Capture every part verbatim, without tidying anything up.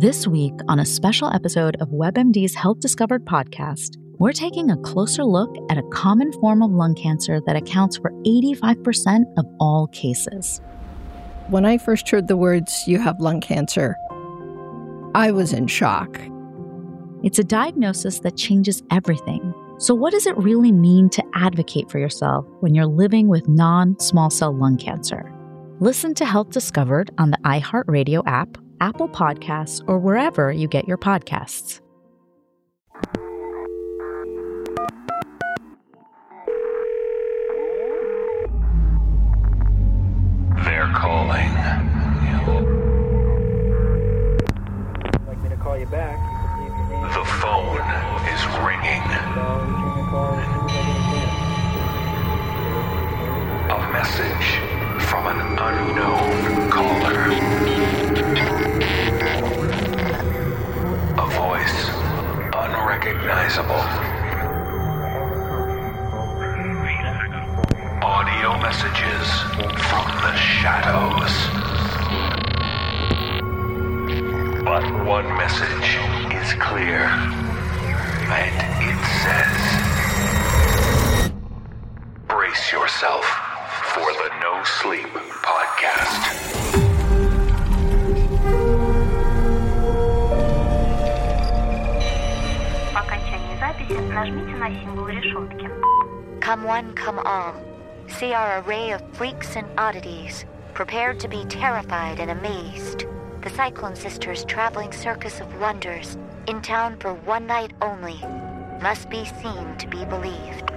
This week, on a special episode of WebMD's Health Discovered podcast, we're taking a closer look at a common form of lung cancer that accounts for eighty-five percent of all cases. When I first heard the words, "you have lung cancer," I was in shock. It's a diagnosis that changes everything. So what does it really mean to advocate for yourself when you're living with non-small cell lung cancer? Listen to Health Discovered on the iHeartRadio app, Apple Podcasts, or wherever you get your podcasts. They're calling. I'd like me to call you back. You can leave your name. The phone is ringing. I'll return your call as soon as I get a chance. A message from an unknown caller. A voice unrecognizable. Audio messages from the shadows. But one message is clear, and it says, brace yourself for the No Sleep Podcast. По окончании записи нажмите на символ решетки. Come one, come all. See our array of freaks and oddities, prepared to be terrified and amazed. The Cyclone Sisters' traveling circus of wonders, in town for one night only, must be seen to be believed.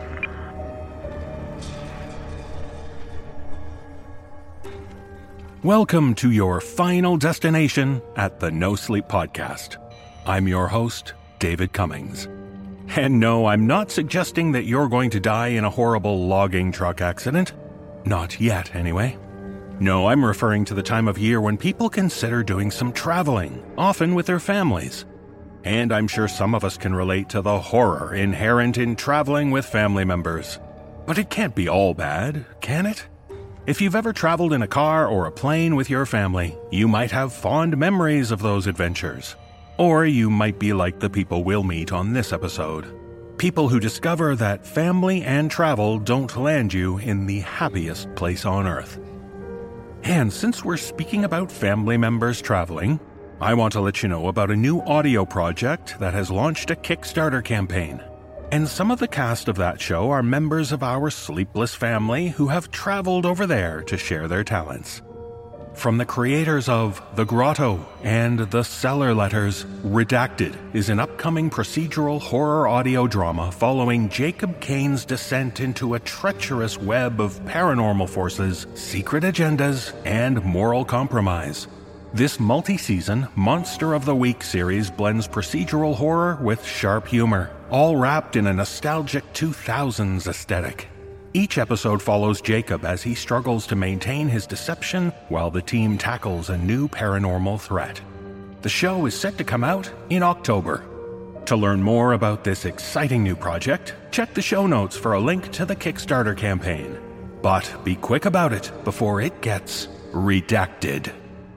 Welcome to your final destination at the No Sleep Podcast. I'm your host, David Cummings. And no, I'm not suggesting that you're going to die in a horrible logging truck accident. Not yet, anyway. No, I'm referring to the time of year when people consider doing some traveling, often with their families. And I'm sure some of us can relate to the horror inherent in traveling with family members. But it can't be all bad, can it? If you've ever traveled in a car or a plane with your family, you might have fond memories of those adventures. Or you might be like the people we'll meet on this episode. People who discover that family and travel don't land you in the happiest place on earth. And since we're speaking about family members traveling, I want to let you know about a new audio project that has launched a Kickstarter campaign. And some of the cast of that show are members of our sleepless family who have traveled over there to share their talents. From the creators of The Grotto and The Cellar Letters, Redacted is an upcoming procedural horror audio drama following Jacob Kane's descent into a treacherous web of paranormal forces, secret agendas, and moral compromise. This multi-season Monster of the Week series blends procedural horror with sharp humor, all wrapped in a nostalgic two thousands aesthetic. Each episode follows Jacob as he struggles to maintain his deception while the team tackles a new paranormal threat. The show is set to come out in October. To learn more about this exciting new project, check the show notes for a link to the Kickstarter campaign. But be quick about it before it gets redacted.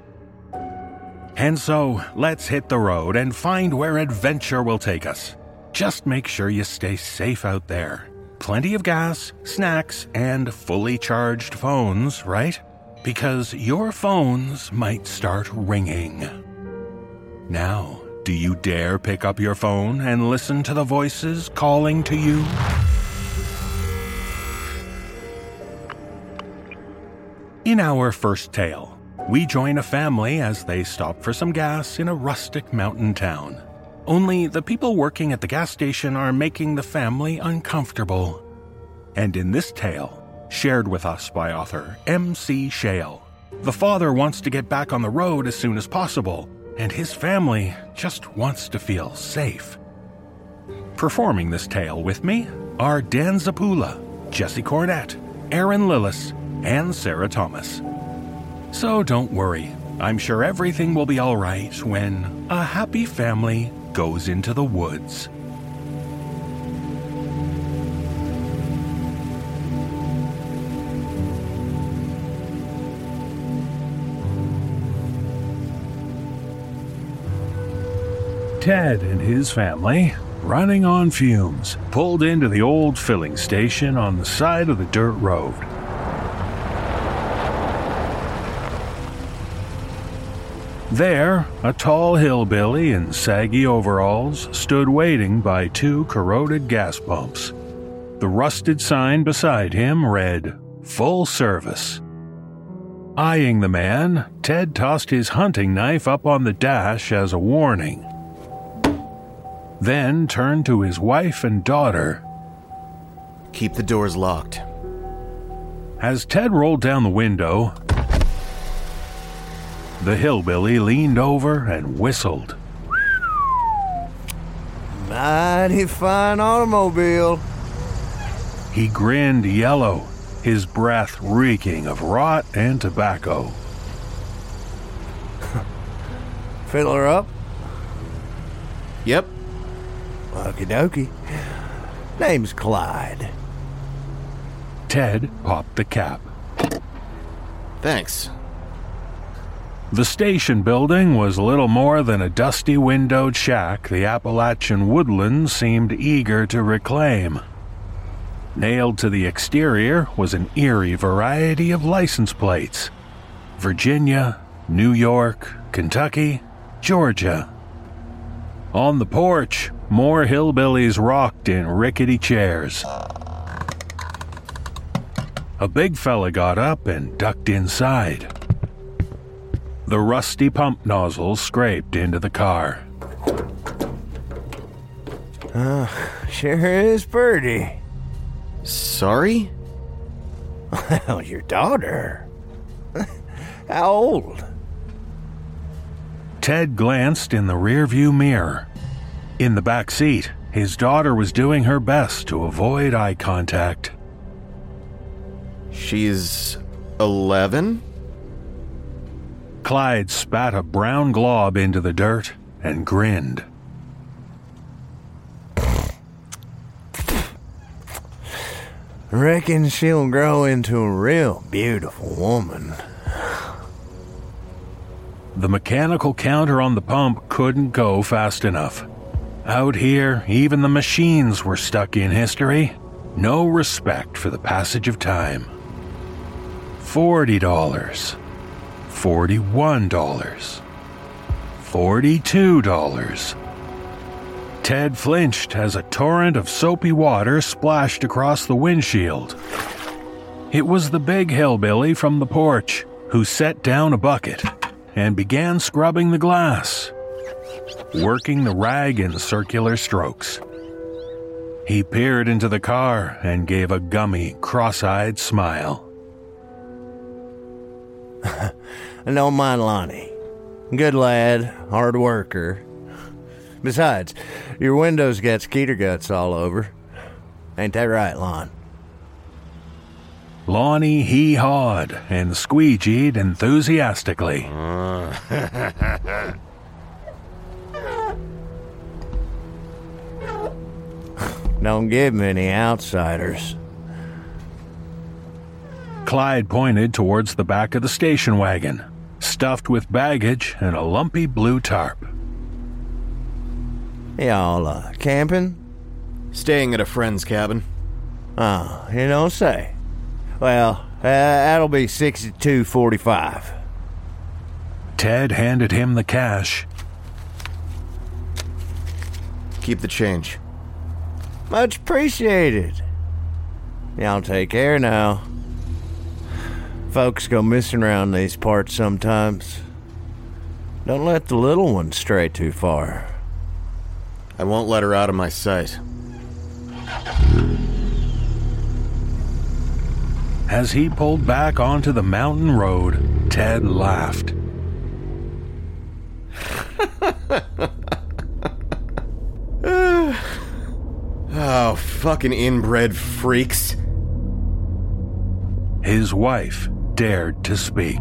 And so, let's hit the road and find where adventure will take us. Just make sure you stay safe out there. Plenty of gas, snacks, and fully charged phones, right? Because your phones might start ringing. Now, do you dare pick up your phone and listen to the voices calling to you? In our first tale, we join a family as they stop for some gas in a rustic mountain town. Only the people working at the gas station are making the family uncomfortable. And in this tale, shared with us by author M C Shale, the father wants to get back on the road as soon as possible, and his family just wants to feel safe. Performing this tale with me are Dan Zappulla, Jesse Cornett, Aaron Lillis, and Sarah Thomas. So don't worry, I'm sure everything will be all right when a happy family goes into the woods. Ted and his family, running on fumes, pulled into the old filling station on the side of the dirt road. There, a tall hillbilly in saggy overalls stood waiting by two corroded gas pumps. The rusted sign beside him read, "Full service." Eyeing the man, Ted tossed his hunting knife up on the dash as a warning. Then turned to his wife and daughter. "Keep the doors locked." As Ted rolled down the window, the hillbilly leaned over and whistled. Mighty fine automobile. He grinned yellow, his breath reeking of rot and tobacco. Fill her up? Yep. Okie dokie. Name's Clyde. Ted popped the cap. Thanks. The station building was little more than a dusty windowed shack the Appalachian woodlands seemed eager to reclaim. Nailed to the exterior was an eerie variety of license plates. Virginia, New York, Kentucky, Georgia. On the porch, more hillbillies rocked in rickety chairs. A big fella got up and ducked inside. The rusty pump nozzle scraped into the car. Uh, sure is pretty. Sorry? Well, your daughter. How old? Ted glanced in the rearview mirror. In the back seat, his daughter was doing her best to avoid eye contact. She's eleven? Clyde spat a brown glob into the dirt and grinned. Reckon she'll grow into a real beautiful woman. The mechanical counter on the pump couldn't go fast enough. Out here, even the machines were stuck in history. No respect for the passage of time. Forty dollars. Forty-one dollars. Forty-two dollars. Ted flinched as a torrent of soapy water splashed across the windshield. It was the big hillbilly from the porch who set down a bucket and began scrubbing the glass, working the rag in circular strokes. He peered into the car and gave a gummy, cross-eyed smile. I don't mind Lonnie. Good lad, hard worker. Besides, your window's got skeeter guts all over. Ain't that right, Lon? Lonnie hee-hawed and squeegeed enthusiastically. Don't give many outsiders. Clyde pointed towards the back of the station wagon, stuffed with baggage and a lumpy blue tarp. Y'all, uh, camping? Staying at a friend's cabin. Oh, you don't say. Well, uh, that'll be sixty-two forty-five. Ted handed him the cash. Keep the change. Much appreciated. Y'all take care now. Folks go missing around these parts sometimes. Don't let the little one stray too far. I won't let her out of my sight. As he pulled back onto the mountain road, Ted laughed. Oh, fucking inbred freaks. His wife dared to speak.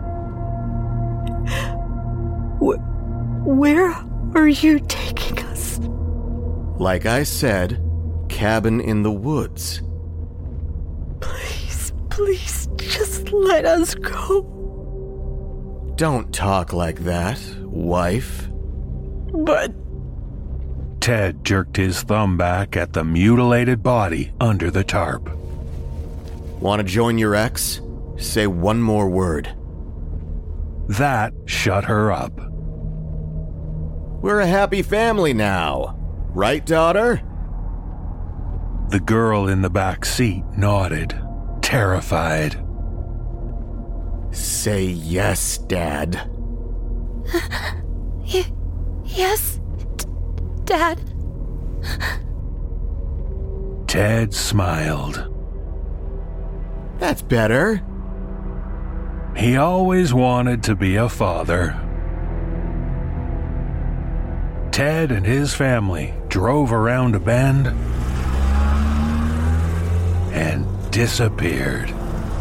Wh- where are you taking us? Like I said, cabin in the woods. Please, please, just let us go. Don't talk like that, wife. But Ted jerked his thumb back at the mutilated body under the tarp. Want to join your ex? Say one more word. That shut her up. We're a happy family now. Right, daughter? The girl in the back seat nodded, terrified. Say yes, Dad. y- yes, d- Dad. Ted smiled. That's better. He always wanted to be a father. Ted and his family drove around a bend and disappeared.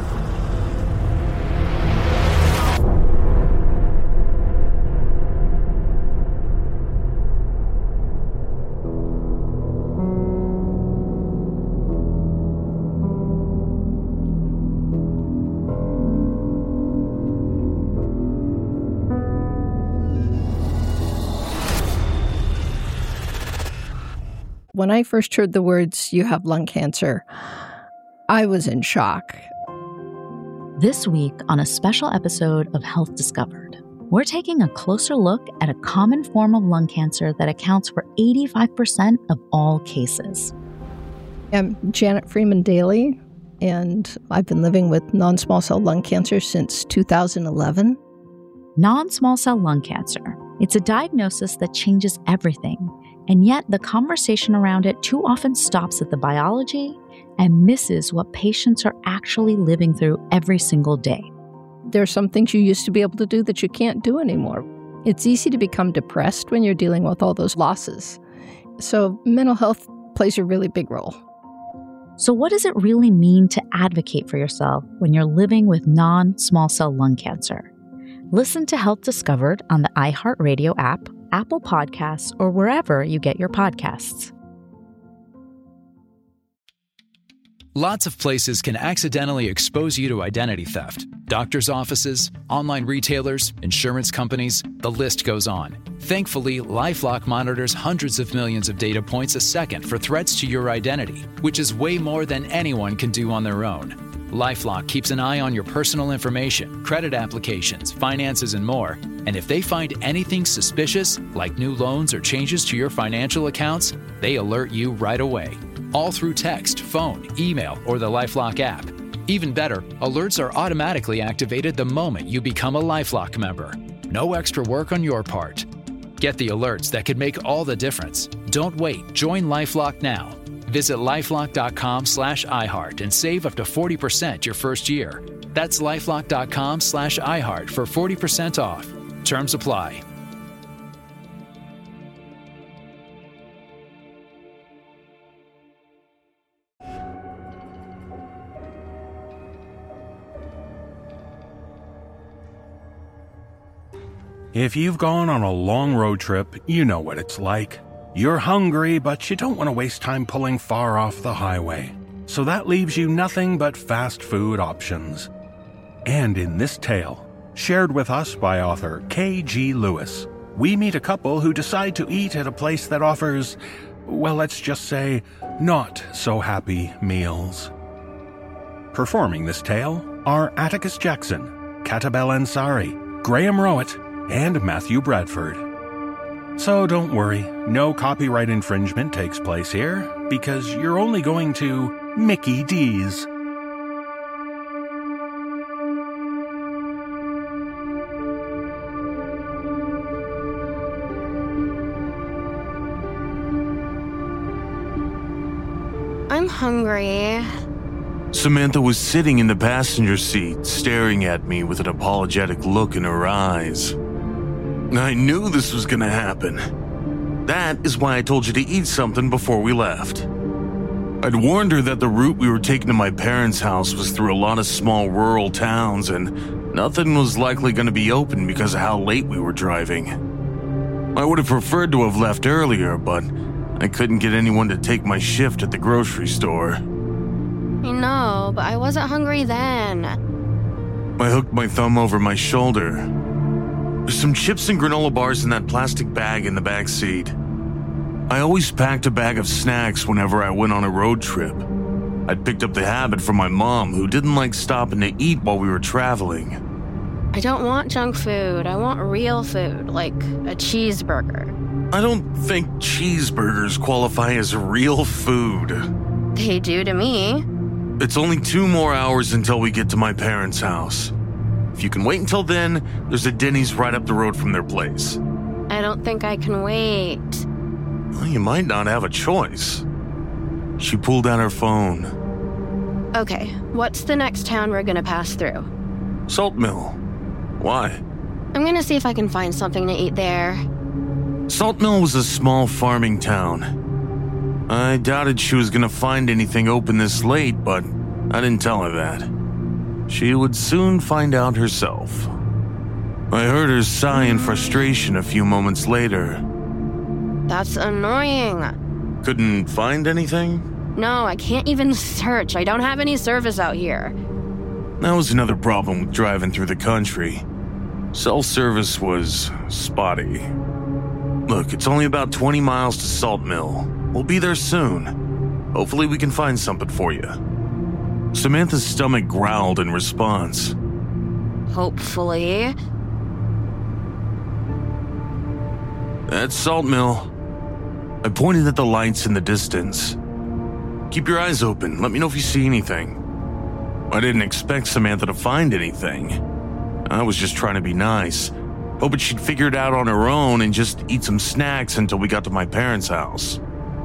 When I first heard the words, "you have lung cancer," I was in shock. This week on a special episode of Health Discovered, we're taking a closer look at a common form of lung cancer that accounts for eighty-five percent of all cases. I'm Janet Freeman Daly, and I've been living with non-small cell lung cancer since two thousand eleven. Non-small cell lung cancer. It's a diagnosis that changes everything, and yet the conversation around it too often stops at the biology and misses what patients are actually living through every single day. There are some things you used to be able to do that you can't do anymore. It's easy to become depressed when you're dealing with all those losses. So mental health plays a really big role. So what does it really mean to advocate for yourself when you're living with non-small cell lung cancer? Listen to Health Discovered on the iHeartRadio app, Apple Podcasts, or wherever you get your podcasts. Lots of places can accidentally expose you to identity theft. Doctors' offices, online retailers, insurance companies, the list goes on. Thankfully, LifeLock monitors hundreds of millions of data points a second for threats to your identity, which is way more than anyone can do on their own. LifeLock keeps an eye on your personal information, credit applications, finances, and more. And if they find anything suspicious, like new loans or changes to your financial accounts, they alert you right away. All through text, phone, email, or the LifeLock app. Even better, alerts are automatically activated the moment you become a LifeLock member. No extra work on your part. Get the alerts that could make all the difference. Don't wait. Join LifeLock now. Visit LifeLock.com slash iHeart and save up to forty percent your first year. That's LifeLock.com slash iHeart for forty percent off. Terms apply. If you've gone on a long road trip, you know what it's like. You're hungry, but you don't want to waste time pulling far off the highway. So that leaves you nothing but fast food options. And in this tale, shared with us by author K G Lewis, we meet a couple who decide to eat at a place that offers, well, let's just say, not so happy meals. Performing this tale are Atticus Jackson, Katabel Ansari, Graham Rowett, and Matthew Bradford. So don't worry, no copyright infringement takes place here, because you're only going to Mickey D's. I'm hungry. Samantha was sitting in the passenger seat, staring at me with an apologetic look in her eyes. I knew this was gonna happen. That is why I told you to eat something before we left. I'd warned her that the route we were taking to my parents' house was through a lot of small rural towns and nothing was likely gonna be open because of how late we were driving. I would have preferred to have left earlier, but I couldn't get anyone to take my shift at the grocery store. I know, but I wasn't hungry then. I hooked my thumb over my shoulder. There's some chips and granola bars in that plastic bag in the back seat. I always packed a bag of snacks whenever I went on a road trip. I'd picked up the habit from my mom, who didn't like stopping to eat while we were traveling. I don't want junk food. I want real food, like a cheeseburger. I don't think cheeseburgers qualify as real food. They do to me. It's only two more hours until we get to my parents' house. If you can wait until then, there's a Denny's right up the road from their place. I don't think I can wait. Well, you might not have a choice. She pulled out her phone. Okay, what's the next town we're gonna pass through? Salt Mill. Why? I'm gonna see if I can find something to eat there. Salt Mill was a small farming town. I doubted she was gonna find anything open this late, but I didn't tell her that. She would soon find out herself. I heard her sigh in frustration a few moments later. That's annoying. Couldn't find anything? No, I can't even search. I don't have any service out here. That was another problem with driving through the country. Self-service was spotty. Look, it's only about twenty miles to Salt Mill. We'll be there soon. Hopefully we can find something for you. Samantha's stomach growled in response. Hopefully. That's Salt Mill. I pointed at the lights in the distance. Keep your eyes open. Let me know if you see anything. I didn't expect Samantha to find anything. I was just trying to be nice, hoping she'd figure it out on her own and just eat some snacks until we got to my parents' house.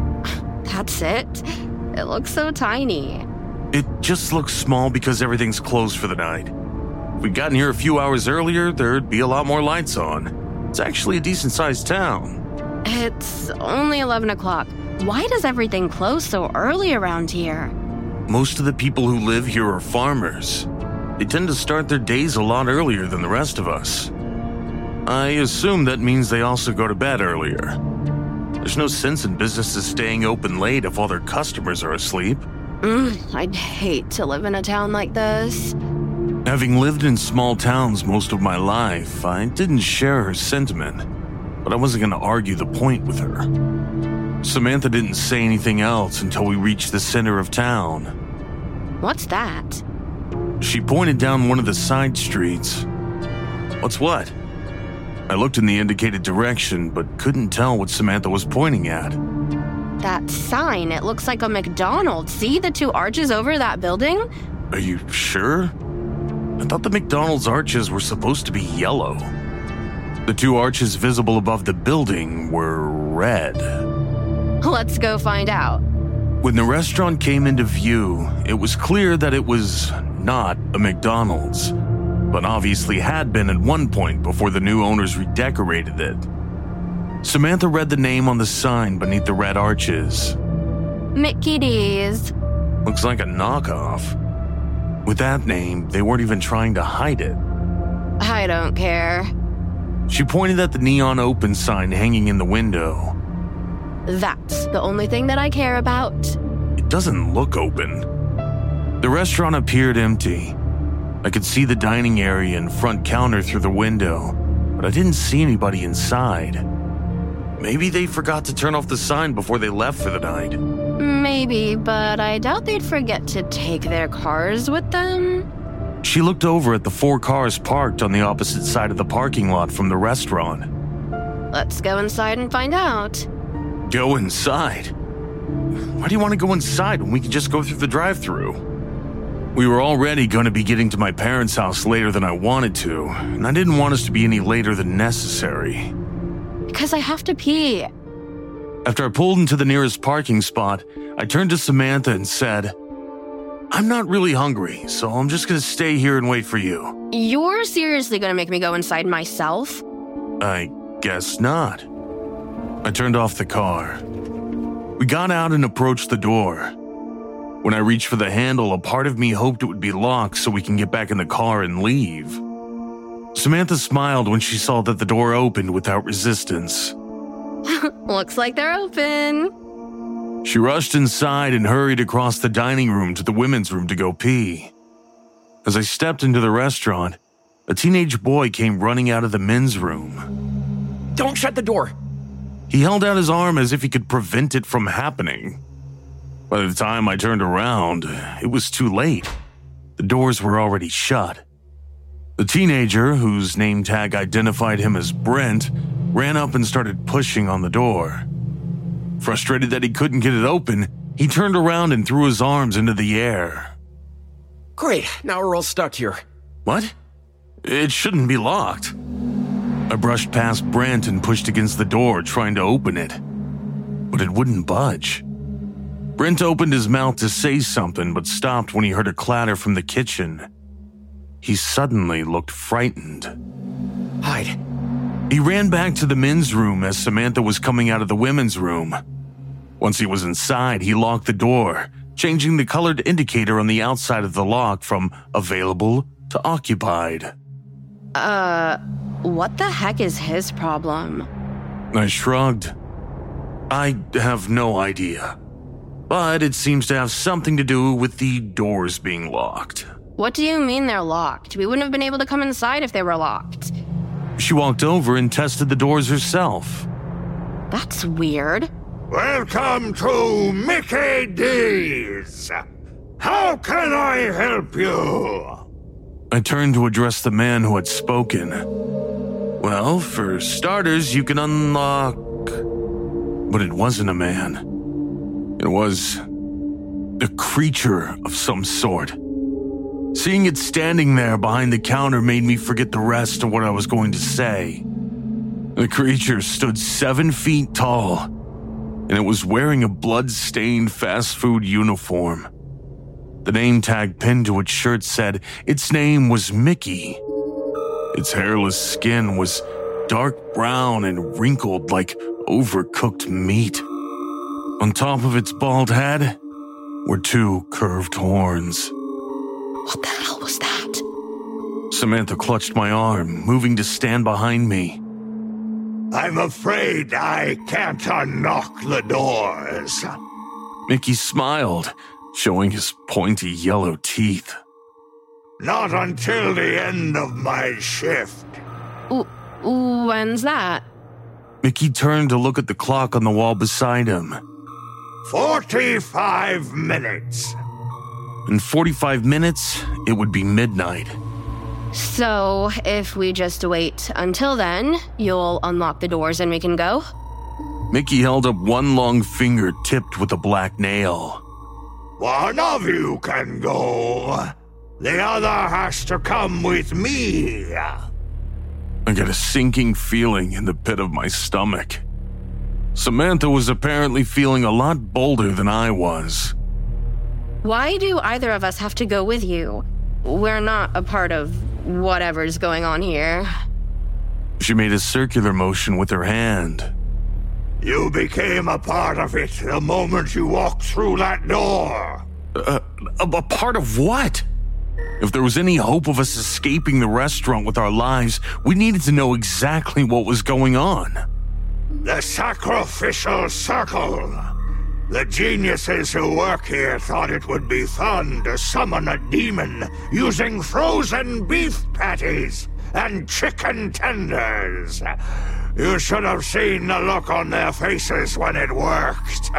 That's it? It looks so tiny. It just looks small because everything's closed for the night. If we'd gotten here a few hours earlier, there'd be a lot more lights on. It's actually a decent-sized town. It's only eleven o'clock. Why does everything close so early around here? Most of the people who live here are farmers. They tend to start their days a lot earlier than the rest of us. I assume that means they also go to bed earlier. There's no sense in businesses staying open late if all their customers are asleep. Mm, I'd hate to live in a town like this. Having lived in small towns most of my life, I didn't share her sentiment, but I wasn't going to argue the point with her. Samantha didn't say anything else until we reached the center of town. What's that? She pointed down one of the side streets. What's what? I looked in the indicated direction, but couldn't tell what Samantha was pointing at. That sign, it looks like a McDonald's. See the two arches over that building? Are you sure? I thought the McDonald's arches were supposed to be yellow. The two arches visible above the building were red. Let's go find out. When the restaurant came into view, it was clear that it was not a McDonald's, but obviously had been at one point before the new owners redecorated it. Samantha read the name on the sign beneath the red arches. Mickey D's. Looks like a knockoff. With that name, they weren't even trying to hide it. I don't care. She pointed at the neon open sign hanging in the window. That's the only thing that I care about. It doesn't look open. The restaurant appeared empty. I could see the dining area and front counter through the window, but I didn't see anybody inside. Maybe they forgot to turn off the sign before they left for the night. Maybe, but I doubt they'd forget to take their cars with them. She looked over at the four cars parked on the opposite side of the parking lot from the restaurant. Let's go inside and find out. Go inside? Why do you want to go inside when we can just go through the drive-thru? We were already going to be getting to my parents' house later than I wanted to, and I didn't want us to be any later than necessary. Because I have to pee. After I pulled into the nearest parking spot, I turned to Samantha and said, I'm not really hungry, so I'm just going to stay here and wait for you. You're seriously going to make me go inside myself? I guess not. I turned off the car. We got out and approached the door. When I reached for the handle, a part of me hoped it would be locked so we can get back in the car and leave. Samantha smiled when she saw that the door opened without resistance. Looks like they're open. She rushed inside and hurried across the dining room to the women's room to go pee. As I stepped into the restaurant, a teenage boy came running out of the men's room. Don't shut the door. He held out his arm as if he could prevent it from happening. By the time I turned around, it was too late. The doors were already shut. The teenager, whose name tag identified him as Brent, ran up and started pushing on the door. Frustrated that he couldn't get it open, he turned around and threw his arms into the air. Great, now we're all stuck here. What? It shouldn't be locked. I brushed past Brent and pushed against the door, trying to open it. But it wouldn't budge. Brent opened his mouth to say something, but stopped when he heard a clatter from the kitchen. He suddenly looked frightened. Hide. He ran back to the men's room as Samantha was coming out of the women's room. Once he was inside, he locked the door, changing the colored indicator on the outside of the lock from available to occupied. Uh, what the heck is his problem? I shrugged. I have no idea. But it seems to have something to do with the doors being locked. What do you mean they're locked? We wouldn't have been able to come inside if they were locked. She walked over and tested the doors herself. That's weird. Welcome to Mickey D's. How can I help you? I turned to address the man who had spoken. Well, for starters, you can unlock... But it wasn't a man. It was a creature of some sort. Seeing it standing there behind the counter made me forget the rest of what I was going to say. The creature stood seven feet tall, and it was wearing a blood-stained fast food uniform. The name tag pinned to its shirt said its name was Mickey. Its hairless skin was dark brown and wrinkled like overcooked meat. On top of its bald head were two curved horns. What the hell was that? Samantha clutched my arm, moving to stand behind me. I'm afraid I can't unlock the doors. Mickey smiled, showing his pointy yellow teeth. Not until the end of my shift. Ooh, when's that? Mickey turned to look at the clock on the wall beside him. Forty-five minutes. In forty-five minutes, it would be midnight. So, if we just wait until then, you'll unlock the doors and we can go? Mickey held up one long finger tipped with a black nail. One of you can go. The other has to come with me. I got a sinking feeling in the pit of my stomach. Samantha was apparently feeling a lot bolder than I was. Why do either of us have to go with you? We're not a part of whatever's going on here. She made a circular motion with her hand. You became a part of it the moment you walked through that door. Uh, a, a part of what? If there was any hope of us escaping the restaurant with our lives, we needed to know exactly what was going on. The sacrificial circle. The geniuses who work here thought it would be fun to summon a demon using frozen beef patties and chicken tenders. You should have seen the look on their faces when it worked.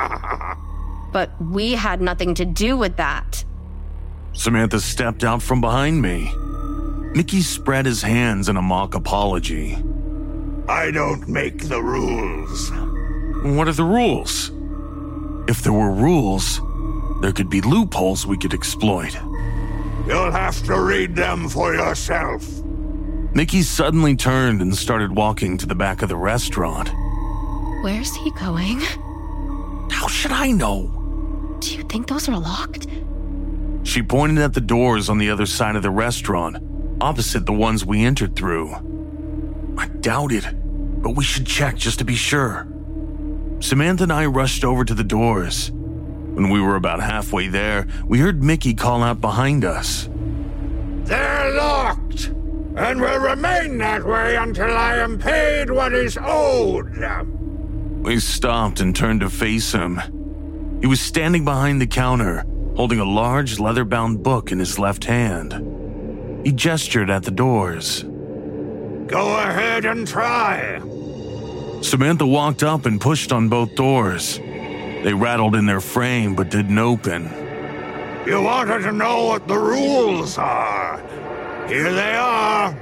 But we had nothing to do with that. Samantha stepped out from behind me. Mickey spread his hands in a mock apology. I don't make the rules. What are the rules? If there were rules, there could be loopholes we could exploit. You'll have to read them for yourself. Mickey suddenly turned and started walking to the back of the restaurant. Where's he going? How should I know? Do you think those are locked? She pointed at the doors on the other side of the restaurant, opposite the ones we entered through. I doubt it, but we should check just to be sure. Samantha and I rushed over to the doors. When we were about halfway there, we heard Mickey call out behind us. They're locked, and will remain that way until I am paid what is owed. We stopped and turned to face him. He was standing behind the counter, holding a large leather-bound book in his left hand. He gestured at the doors. Go ahead and try. Samantha walked up and pushed on both doors. They rattled in their frame but didn't open. You wanted to know what the rules are. Here they are.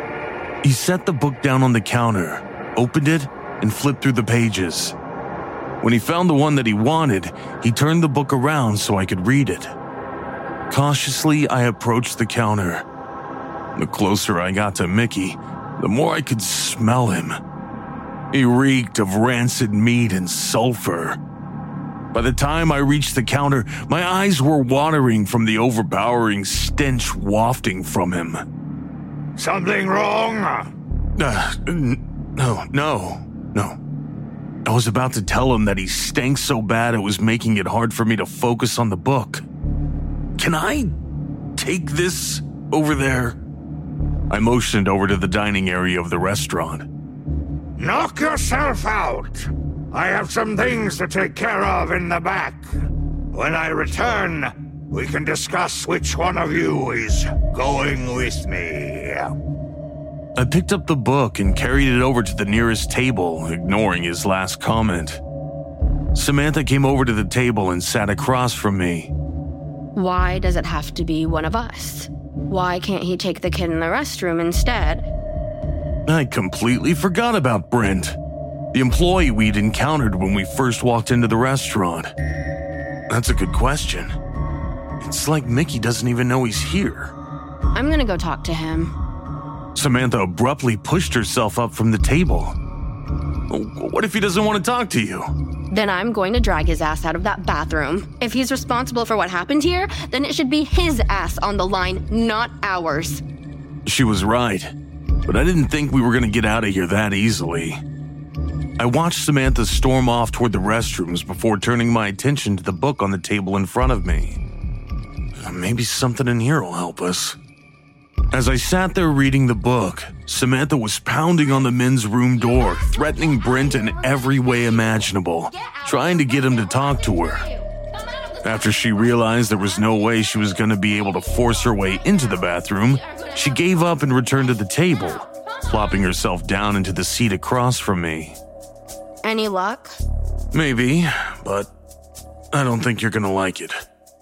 He set the book down on the counter, opened it, and flipped through the pages. When he found the one that he wanted, he turned the book around so I could read it. Cautiously, I approached the counter. The closer I got to Mickey, the more I could smell him. He reeked of rancid meat and sulfur. By the time I reached the counter, my eyes were watering from the overpowering stench wafting from him. Something wrong? Uh, no, no, no. I was about to tell him that he stank so bad it was making it hard for me to focus on the book. Can I take this over there? I motioned over to the dining area of the restaurant. Knock yourself out. I have some things to take care of in the back. When I return, we can discuss which one of you is going with me. I picked up the book and carried it over to the nearest table, ignoring his last comment. Samantha came over to the table and sat across from me. Why does it have to be one of us? Why can't he take the kid in the restroom instead? I completely forgot about Brent, the employee we'd encountered when we first walked into the restaurant. That's a good question. It's like Mickey doesn't even know he's here. I'm gonna go talk to him. Samantha abruptly pushed herself up from the table. What if he doesn't want to talk to you? Then I'm going to drag his ass out of that bathroom. If he's responsible for what happened here, then it should be his ass on the line, not ours. She was right, but I didn't think we were going to get out of here that easily. I watched Samantha storm off toward the restrooms before turning my attention to the book on the table in front of me. Maybe something in here will help us. As I sat there reading the book, Samantha was pounding on the men's room door, threatening Brent in every way imaginable, trying to get him to talk to her. After she realized there was no way she was going to be able to force her way into the bathroom, she gave up and returned to the table, plopping herself down into the seat across from me. Any luck? Maybe, but I don't think you're going to like it.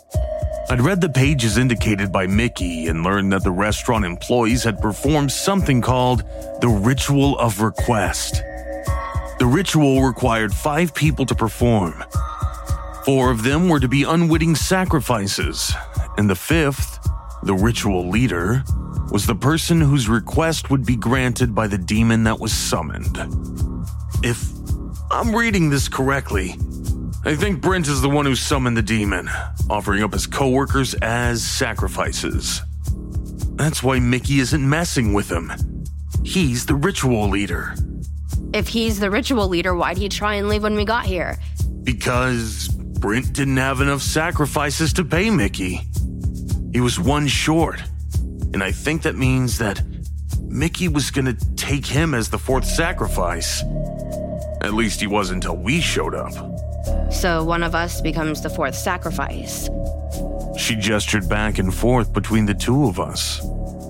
I'd read the pages indicated by Mickey and learned that the restaurant employees had performed something called the Ritual of Request. The ritual required five people to perform. Four of them were to be unwitting sacrifices, and the fifth, the ritual leader, was the person whose request would be granted by the demon that was summoned. If I'm reading this correctly, I think Brent is the one who summoned the demon, offering up his coworkers as sacrifices. That's why Mickey isn't messing with him. He's the ritual leader. If he's the ritual leader, why'd he try and leave when we got here? Because Brent didn't have enough sacrifices to pay Mickey. He was one short, and I think that means that Mickey was gonna take him as the fourth sacrifice. At least he was until we showed up. So one of us becomes the fourth sacrifice. She gestured back and forth between the two of us.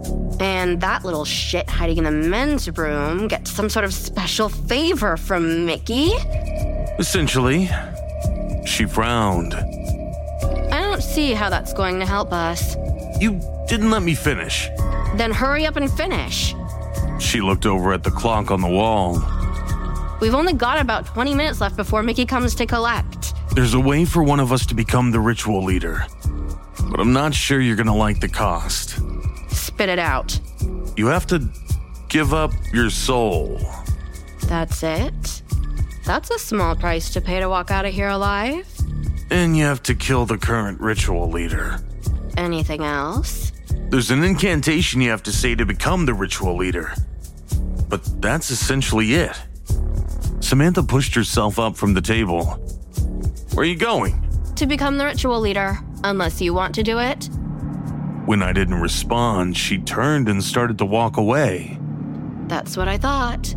And that little shit hiding in the men's room gets some sort of special favor from Mickey? Essentially. She frowned. I don't see how that's going to help us. You didn't let me finish. Then hurry up and finish. She looked over at the clock on the wall. We've only got about twenty minutes left before Mickey comes to collect. There's a way for one of us to become the ritual leader, but I'm not sure you're gonna like the cost. Spit it out. You have to give up your soul. That's it? That's a small price to pay to walk out of here alive. And you have to kill the current ritual leader. Anything else? There's an incantation you have to say to become the ritual leader. But that's essentially it. Samantha pushed herself up from the table. Where are you going? To become the ritual leader, unless you want to do it. When I didn't respond, she turned and started to walk away. That's what I thought.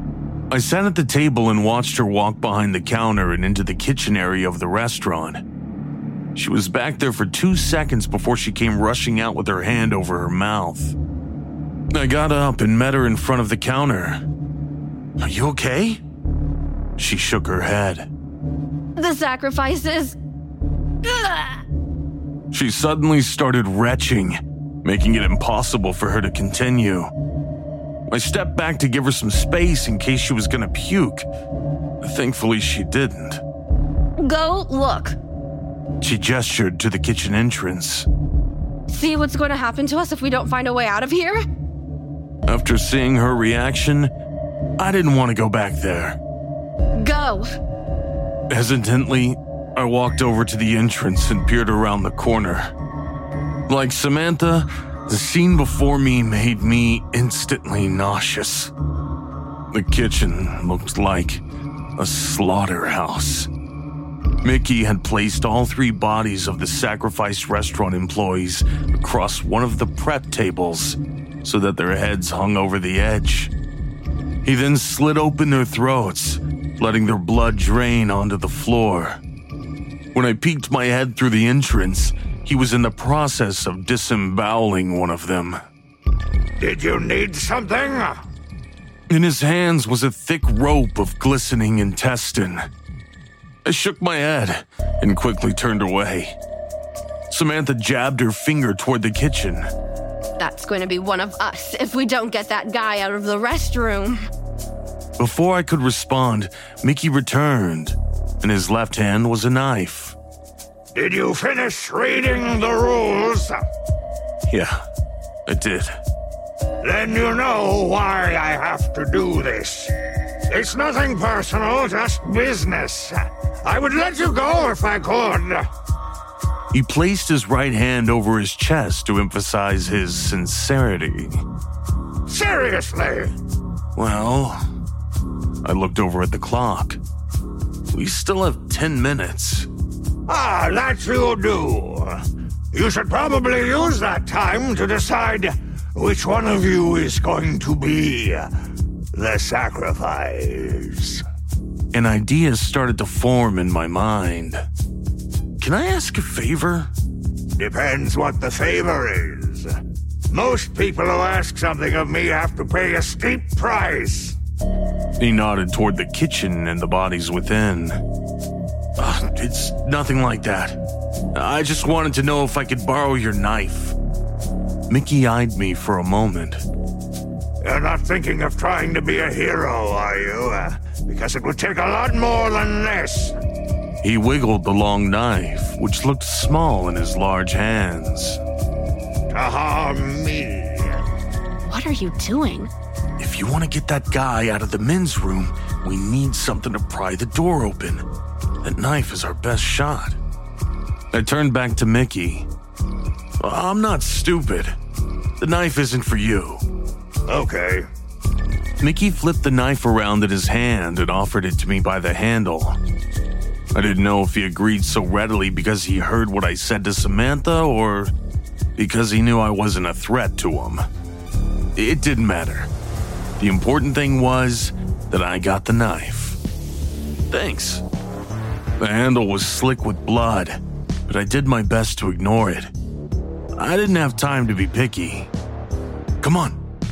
I sat at the table and watched her walk behind the counter and into the kitchen area of the restaurant. She was back there for two seconds before she came rushing out with her hand over her mouth. I got up and met her in front of the counter. Are you okay? She shook her head. The sacrifices. She suddenly started retching, making it impossible for her to continue. I stepped back to give her some space in case she was going to puke. Thankfully, she didn't. Go look. She gestured to the kitchen entrance. See what's going to happen to us if we don't find a way out of here? After seeing her reaction, I didn't want to go back there. Go. Hesitantly, I walked over to the entrance and peered around the corner. Like Samantha, the scene before me made me instantly nauseous. The kitchen looked like a slaughterhouse. Mickey had placed all three bodies of the sacrificed restaurant employees across one of the prep tables so that their heads hung over the edge. He then slit open their throats, letting their blood drain onto the floor. When I peeked my head through the entrance, he was in the process of disemboweling one of them. Did you need something? In his hands was a thick rope of glistening intestine. I shook my head and quickly turned away. Samantha jabbed her finger toward the kitchen. That's going to be one of us if we don't get that guy out of the restroom. Before I could respond, Mickey returned. In his left hand was a knife. Did you finish reading the rules? Yeah, I did. Then you know why I have to do this. It's nothing personal, just business. I would let you go if I could. He placed his right hand over his chest to emphasize his sincerity. Seriously? Well, I looked over at the clock. We still have ten minutes. Ah, that you do. You should probably use that time to decide which one of you is going to be the sacrifice. An idea started to form in my mind. Can I ask a favor? Depends what the favor is. Most people who ask something of me have to pay a steep price. He nodded toward the kitchen and the bodies within. Uh, it's nothing like that. I just wanted to know if I could borrow your knife. Mickey eyed me for a moment. You're not thinking of trying to be a hero, are you? Uh, because it would take a lot more than this. He wiggled the long knife, which looked small in his large hands. To harm me. What are you doing? If you want to get that guy out of the men's room, we need something to pry the door open. That knife is our best shot. I turned back to Mickey. I'm not stupid. The knife isn't for you. Okay. Mickey flipped the knife around in his hand and offered it to me by the handle. I didn't know if he agreed so readily because he heard what I said to Samantha or because he knew I wasn't a threat to him. It didn't matter. The important thing was that I got the knife. Thanks. The handle was slick with blood, but I did my best to ignore it. I didn't have time to be picky. Come on.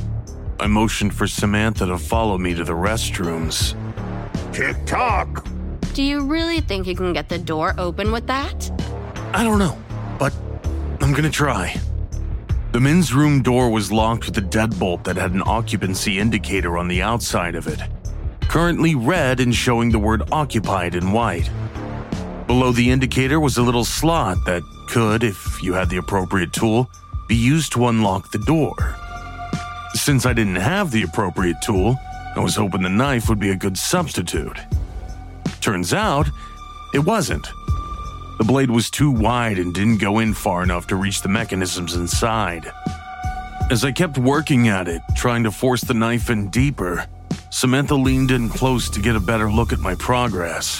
I motioned for Samantha to follow me to the restrooms. Tick-tock. Do you really think you can get the door open with that? I don't know, but I'm gonna try. The men's room door was locked with a deadbolt that had an occupancy indicator on the outside of it, currently red and showing the word occupied in white. Below the indicator was a little slot that could, if you had the appropriate tool, be used to unlock the door. Since I didn't have the appropriate tool, I was hoping the knife would be a good substitute. Turns out, it wasn't. The blade was too wide and didn't go in far enough to reach the mechanisms inside. As I kept working at it, trying to force the knife in deeper, Samantha leaned in close to get a better look at my progress.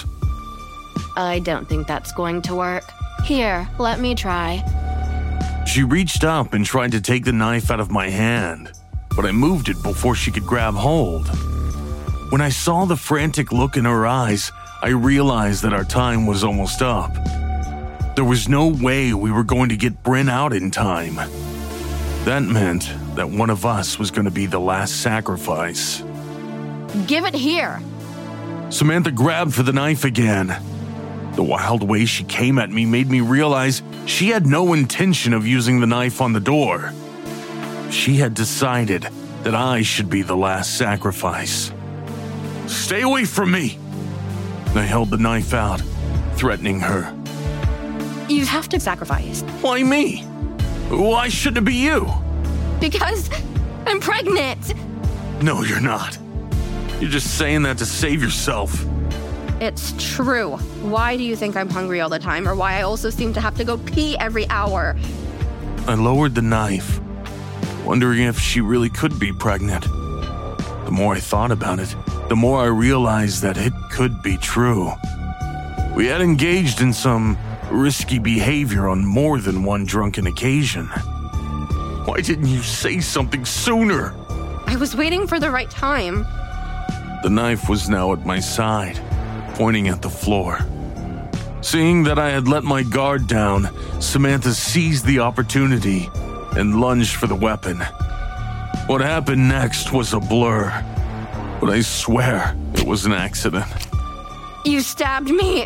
I don't think that's going to work. Here, let me try. She reached up and tried to take the knife out of my hand, but I moved it before she could grab hold. When I saw the frantic look in her eyes, I realized that our time was almost up. There was no way we were going to get Bryn out in time. That meant that one of us was going to be the last sacrifice. Give it here. Samantha grabbed for the knife again. The wild way she came at me made me realize she had no intention of using the knife on the door. She had decided that I should be the last sacrifice. "Stay away from me!" I held the knife out, threatening her. You have to sacrifice. Why me? Why shouldn't it be you? Because I'm pregnant. No, you're not. You're just saying that to save yourself. It's true. Why do you think I'm hungry all the time, or why I also seem to have to go pee every hour? I lowered the knife, wondering if she really could be pregnant. The more I thought about it, the more I realized that it could be true. We had engaged in some risky behavior on more than one drunken occasion. Why didn't you say something sooner? I was waiting for the right time. The knife was now at my side, pointing at the floor. Seeing that I had let my guard down, Samantha seized the opportunity and lunged for the weapon. What happened next was a blur, but I swear it was an accident. You stabbed me.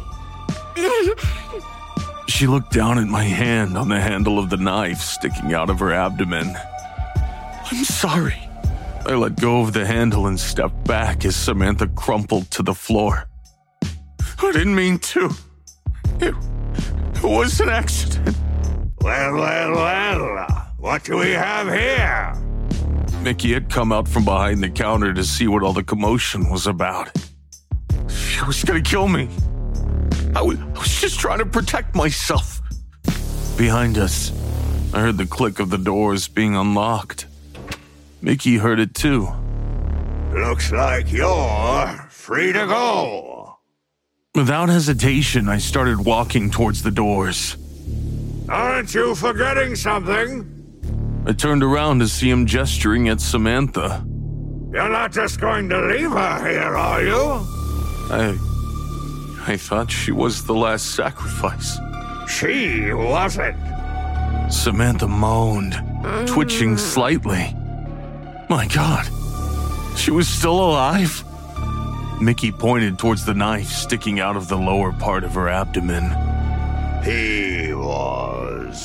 She looked down at my hand on the handle of the knife sticking out of her abdomen. "I'm sorry." I let go of the handle and stepped back as Samantha crumpled to the floor. "I didn't mean to. It, it was an accident." Well, well, well. What do we have here? Mickey had come out from behind the counter to see what all the commotion was about. She was gonna kill me. I was, I was just trying to protect myself. Behind us, I heard the click of the doors being unlocked. Mickey heard it too. Looks like you're free to go. Without hesitation, I started walking towards the doors. Aren't you forgetting something? I turned around to see him gesturing at Samantha. You're not just going to leave her here, are you? I... I thought she was the last sacrifice. She wasn't. Samantha moaned, twitching slightly. My God, she was still alive? Mickey pointed towards the knife sticking out of the lower part of her abdomen. He was.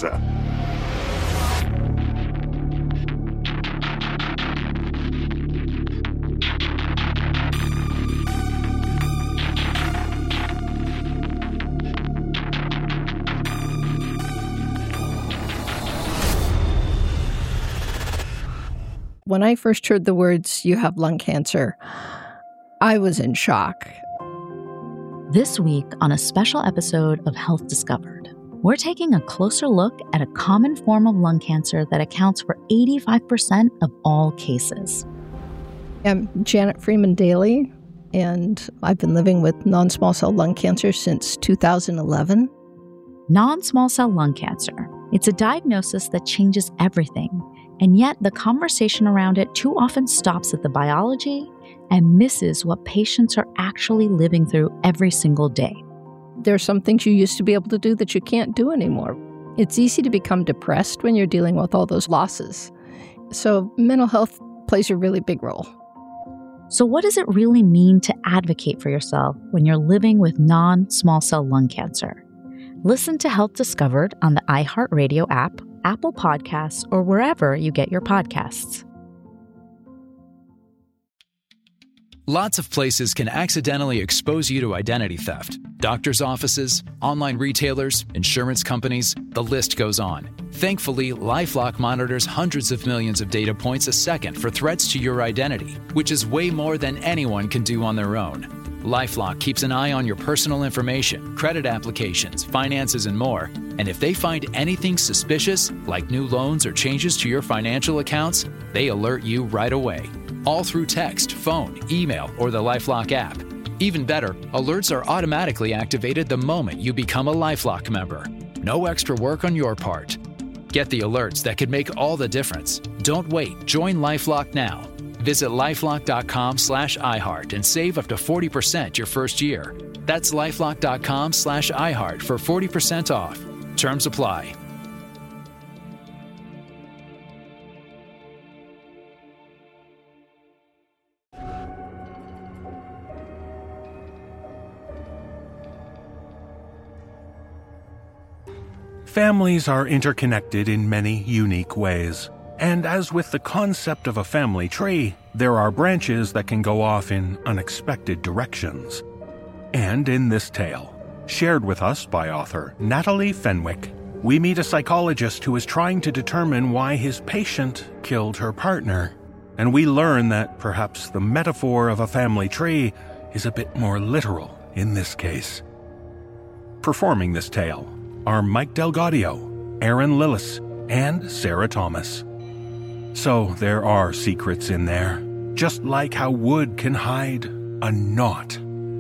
When I first heard the words, "you have lung cancer," I was in shock. This week on a special episode of Health Discovered, we're taking a closer look at a common form of lung cancer that accounts for eighty-five percent of all cases. I'm Janet Freeman Daly, and I've been living with non-small cell lung cancer since two thousand eleven. Non-small cell lung cancer. It's a diagnosis that changes everything. And yet, the conversation around it too often stops at the biology and misses what patients are actually living through every single day. There are some things you used to be able to do that you can't do anymore. It's easy to become depressed when you're dealing with all those losses. So mental health plays a really big role. So what does it really mean to advocate for yourself when you're living with non-small cell lung cancer? Listen to Health Discovered on the iHeartRadio app, Apple Podcasts, or wherever you get your podcasts. Lots of places can accidentally expose you to identity theft. Doctors' offices, online retailers, insurance companies, the list goes on. Thankfully, LifeLock monitors hundreds of millions of data points a second for threats to your identity, which is way more than anyone can do on their own. LifeLock keeps an eye on your personal information, credit applications, finances, and more. And if they find anything suspicious, like new loans or changes to your financial accounts, they alert you right away. All through text, phone, email, or the LifeLock app. Even better, alerts are automatically activated the moment you become a LifeLock member. No extra work on your part. Get the alerts that could make all the difference. Don't wait. Join LifeLock now. Visit lifelock.com slash iHeart and save up to forty percent your first year. That's lifelock.com slash iHeart for forty percent off. Terms apply. families are interconnected in many unique ways. And as with the concept of a family tree, there are branches that can go off in unexpected directions. And in this tale, shared with us by author Natalie Fenwick, we meet a psychologist who is trying to determine why his patient killed her partner. And we learn that perhaps the metaphor of a family tree is a bit more literal in this case. Performing this tale are Mike Delgadio, Aaron Lillis, and Sarah Thomas. So there are secrets in there, just like how wood can hide a knot.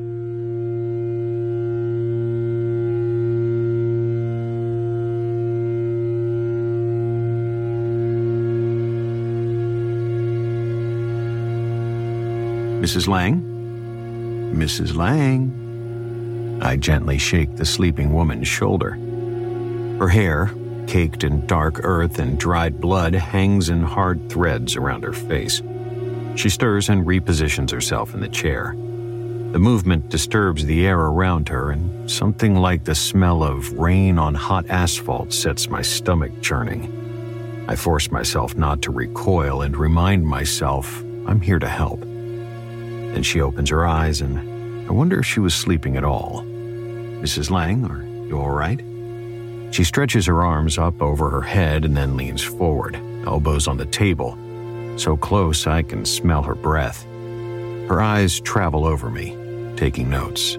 Missus Lang? Missus Lang? I gently shake the sleeping woman's shoulder. Her hair, caked in dark earth and dried blood, hangs in hard threads around her face. She stirs and repositions herself in the chair. The movement disturbs the air around her, and something like the smell of rain on hot asphalt sets my stomach churning. I force myself not to recoil and remind myself I'm here to help. Then she opens her eyes, and I wonder if she was sleeping at all. Missus Lang, are you all right? She stretches her arms up over her head and then leans forward, elbows on the table, so close I can smell her breath. Her eyes travel over me, taking notes.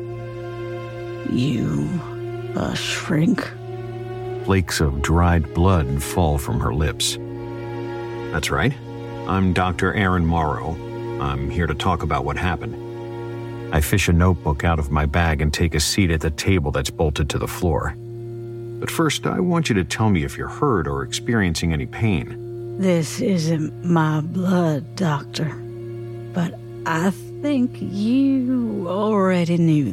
You, a shrink? Flakes of dried blood fall from her lips. That's right. I'm Doctor Aaron Morrow. I'm here to talk about what happened. I fish a notebook out of my bag and take a seat at the table that's bolted to the floor. But first, I want you to tell me if you're hurt or experiencing any pain. This isn't my blood, Doctor. But I think you already knew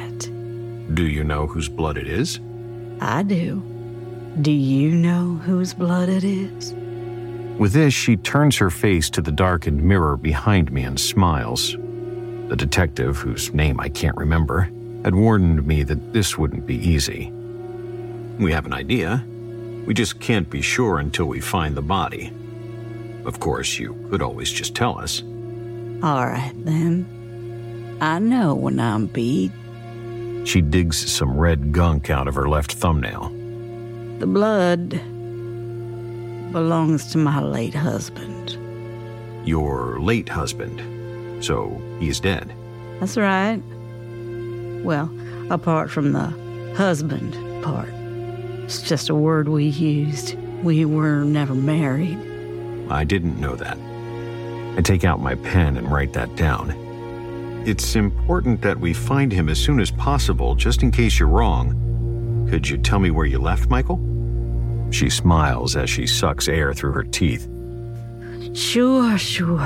that. Do you know whose blood it is? I do. Do you know whose blood it is? With this, she turns her face to the darkened mirror behind me and smiles. The detective, whose name I can't remember, had warned me that this wouldn't be easy. We have an idea. We just can't be sure until we find the body. Of course, you could always just tell us. All right, then. I know when I'm beat. She digs some red gunk out of her left thumbnail. The blood belongs to my late husband. Your late husband? So he's dead? That's right. Well, apart from the husband part. It's just a word we used. We were never married. I didn't know that. I take out my pen and write that down. It's important that we find him as soon as possible, just in case you're wrong. Could you tell me where you left Michael? She smiles as she sucks air through her teeth. Sure, sure.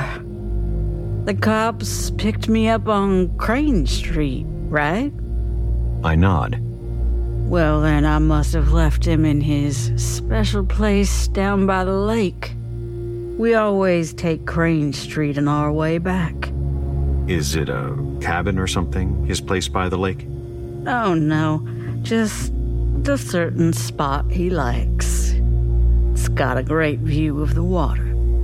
The cops picked me up on Crane Street, right? I nod. Well, then I must have left him in his special place down by the lake. We always take Crane Street on our way back. Is it a cabin or something, his place by the lake? Oh, no. Just a certain spot he likes. It's got a great view of the water.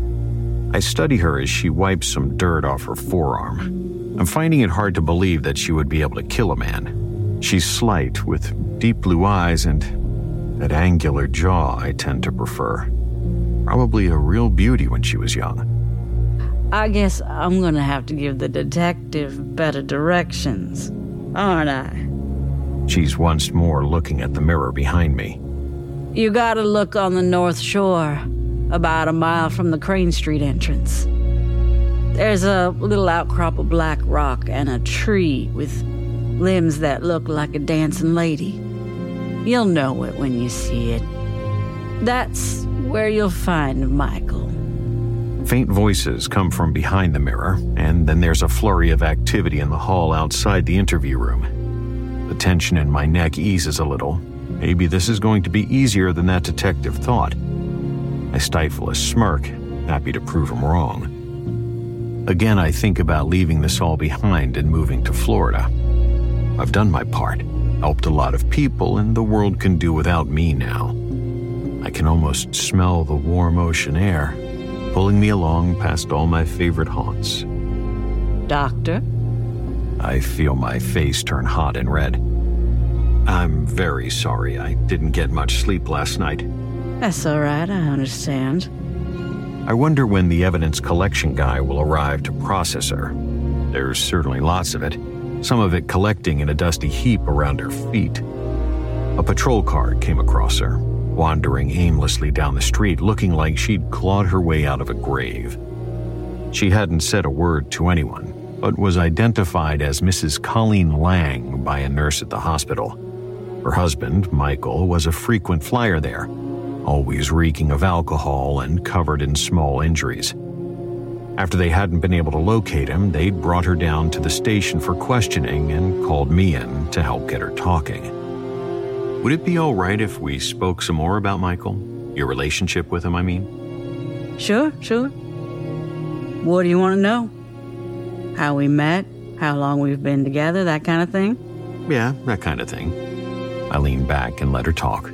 I study her as she wipes some dirt off her forearm. I'm finding it hard to believe that she would be able to kill a man. She's slight, with deep blue eyes and that angular jaw I tend to prefer. Probably a real beauty when she was young. I guess I'm gonna have to give the detective better directions, aren't I? She's once more looking at the mirror behind me. You gotta look on the North Shore, about a mile from the Crane Street entrance. There's a little outcrop of black rock and a tree with limbs that look like a dancing lady. You'll know it when you see it. That's where you'll find Michael. Faint voices come from behind the mirror, and then there's a flurry of activity in the hall outside the interview room. The tension in my neck eases a little. Maybe this is going to be easier than that detective thought. I stifle a smirk, happy to prove him wrong. Again, I think about leaving this all behind and moving to Florida. I've done my part, helped a lot of people, and the world can do without me now. I can almost smell the warm ocean air, pulling me along past all my favorite haunts. Doctor? I feel my face turn hot and red. I'm very sorry I didn't get much sleep last night. That's all right, I understand. I wonder when the evidence collection guy will arrive to process her. There's certainly lots of it, some of it collecting in a dusty heap around her feet. A patrol car came across her, wandering aimlessly down the street, looking like she'd clawed her way out of a grave. She hadn't said a word to anyone, but was identified as Missus Colleen Lang by a nurse at the hospital. Her husband, Michael, was a frequent flyer there, always reeking of alcohol and covered in small injuries. After they hadn't been able to locate him, they'd brought her down to the station for questioning and called me in to help get her talking. Would it be all right if we spoke some more about Michael? Your relationship with him, I mean? Sure, sure. What do you want to know? How we met? How long we've been together? That kind of thing? Yeah, that kind of thing. I leaned back and let her talk.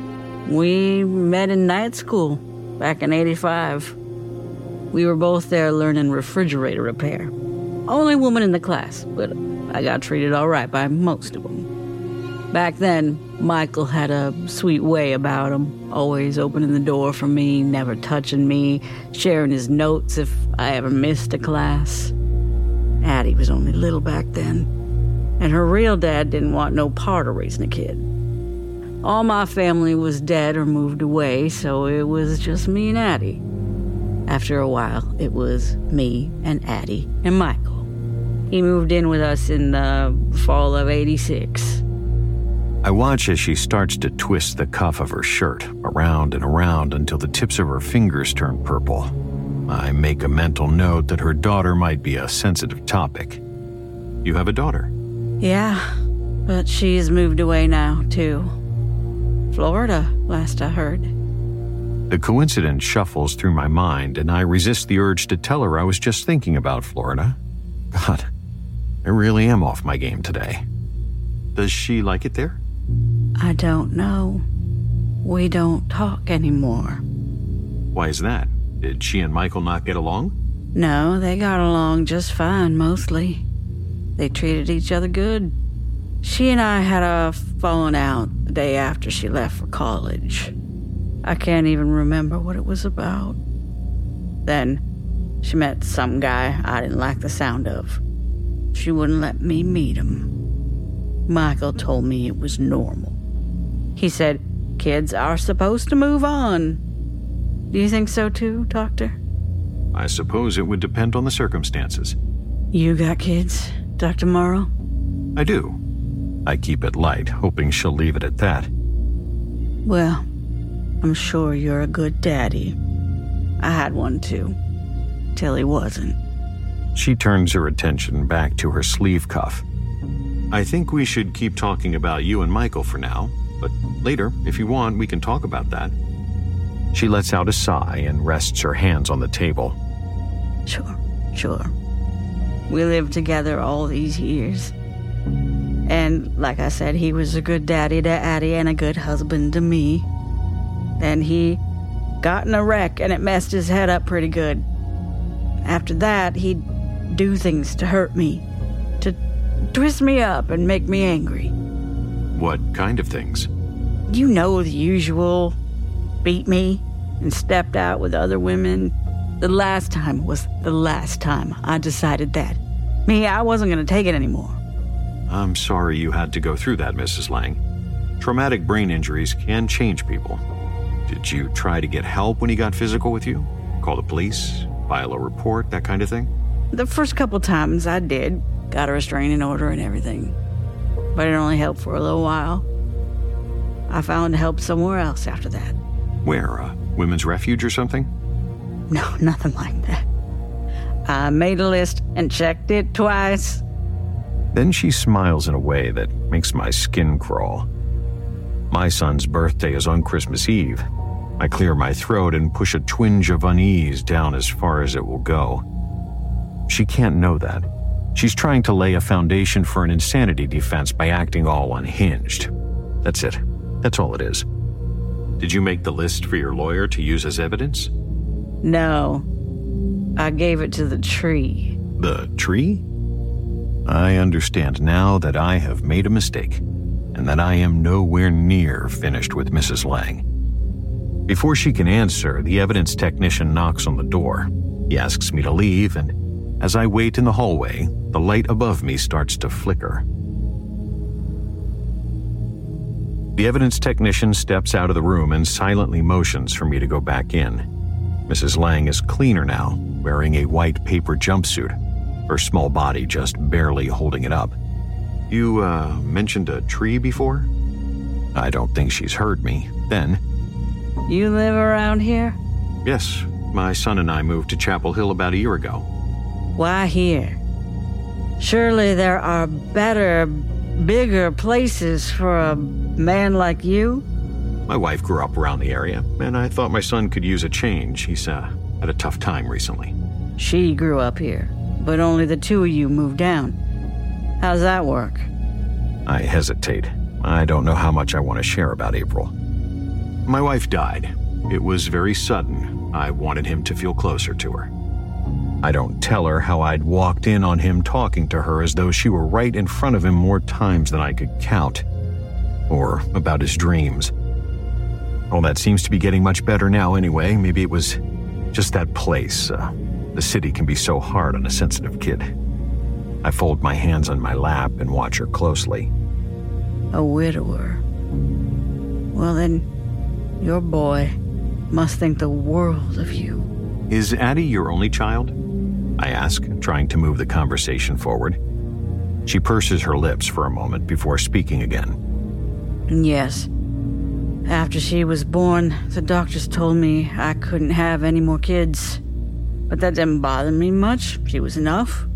We met in night school back in eighty-five. We were both there learning refrigerator repair. Only woman in the class, but I got treated all right by most of them. Back then, Michael had a sweet way about him, always opening the door for me, never touching me, sharing his notes if I ever missed a class. Addie was only little back then, and her real dad didn't want no part of raising a kid. All my family was dead or moved away, so it was just me and Addie. After a while, it was me and Addie and Michael. He moved in with us in the fall of eighty-six. I watch as she starts to twist the cuff of her shirt around and around until the tips of her fingers turn purple. I make a mental note that her daughter might be a sensitive topic. You have a daughter? Yeah, but she's moved away now, too. Florida, last I heard. The coincidence shuffles through my mind, and I resist the urge to tell her I was just thinking about Florida. God, I really am off my game today. Does she like it there? I don't know. We don't talk anymore. Why is that? Did she and Michael not get along? No, they got along just fine, mostly. They treated each other good. She and I had a falling out the day after she left for college. I can't even remember what it was about. Then, she met some guy I didn't like the sound of. She wouldn't let me meet him. Michael told me it was normal. He said kids are supposed to move on. Do you think so too, Doctor? I suppose it would depend on the circumstances. You got kids, Doctor Morrow? I do. I keep it light, hoping she'll leave it at that. Well, I'm sure you're a good daddy. I had one too, till he wasn't. She turns her attention back to her sleeve cuff. I think we should keep talking about you and Michael for now, but later, if you want, we can talk about that. She lets out a sigh and rests her hands on the table. Sure, sure. We lived together all these years. And like I said, he was a good daddy to Addie and a good husband to me. Then he got in a wreck and it messed his head up pretty good. After that, he'd do things to hurt me, to twist me up and make me angry. What kind of things? You know the usual. Beat me and stepped out with other women. The last time was the last time I decided that. Me, I wasn't going to take it anymore. I'm sorry you had to go through that, Missus Lang. Traumatic brain injuries can change people. Did you try to get help when he got physical with you? Call the police? File a report? That kind of thing? The first couple times I did. Got a restraining order and everything. But it only helped for a little while. I found help somewhere else after that. Where? A women's refuge or something? No, nothing like that. I made a list and checked it twice. Then she smiles in a way that makes my skin crawl. My son's birthday is on Christmas Eve. I clear my throat and push a twinge of unease down as far as it will go. She can't know that. She's trying to lay a foundation for an insanity defense by acting all unhinged. That's it. That's all it is. Did you make the list for your lawyer to use as evidence? No. I gave it to the tree. The tree? I understand now that I have made a mistake, and that I am nowhere near finished with Missus Lang. Before she can answer, the evidence technician knocks on the door. He asks me to leave, and as I wait in the hallway, the light above me starts to flicker. The evidence technician steps out of the room and silently motions for me to go back in. Missus Lang is cleaner now, wearing a white paper jumpsuit, her small body just barely holding it up. You, uh, mentioned a tree before? I don't think she's heard me. Then, You live around here? yes, my son and I moved to Chapel Hill about a year ago. Why here? Surely there are better, bigger places for a man like you? My wife grew up around the area, and I thought my son could use a change. He's, uh, had a tough time recently. She grew up here, but only the two of you moved down. How's that work? I hesitate. I don't know how much I want to share about April. My wife died. It was very sudden. I wanted him to feel closer to her. I don't tell her how I'd walked in on him talking to her as though she were right in front of him more times than I could count. Or about his dreams. All that seems to be getting much better now anyway. Maybe it was just that place. Uh, the city can be so hard on a sensitive kid. I fold my hands on my lap and watch her closely. A widower. Well then, your boy must think the world of you. Is Addie your only child? I ask, trying to move the conversation forward. She purses her lips for a moment before speaking again. Yes. After she was born, the doctors told me I couldn't have any more kids. But that didn't bother me much. She was enough.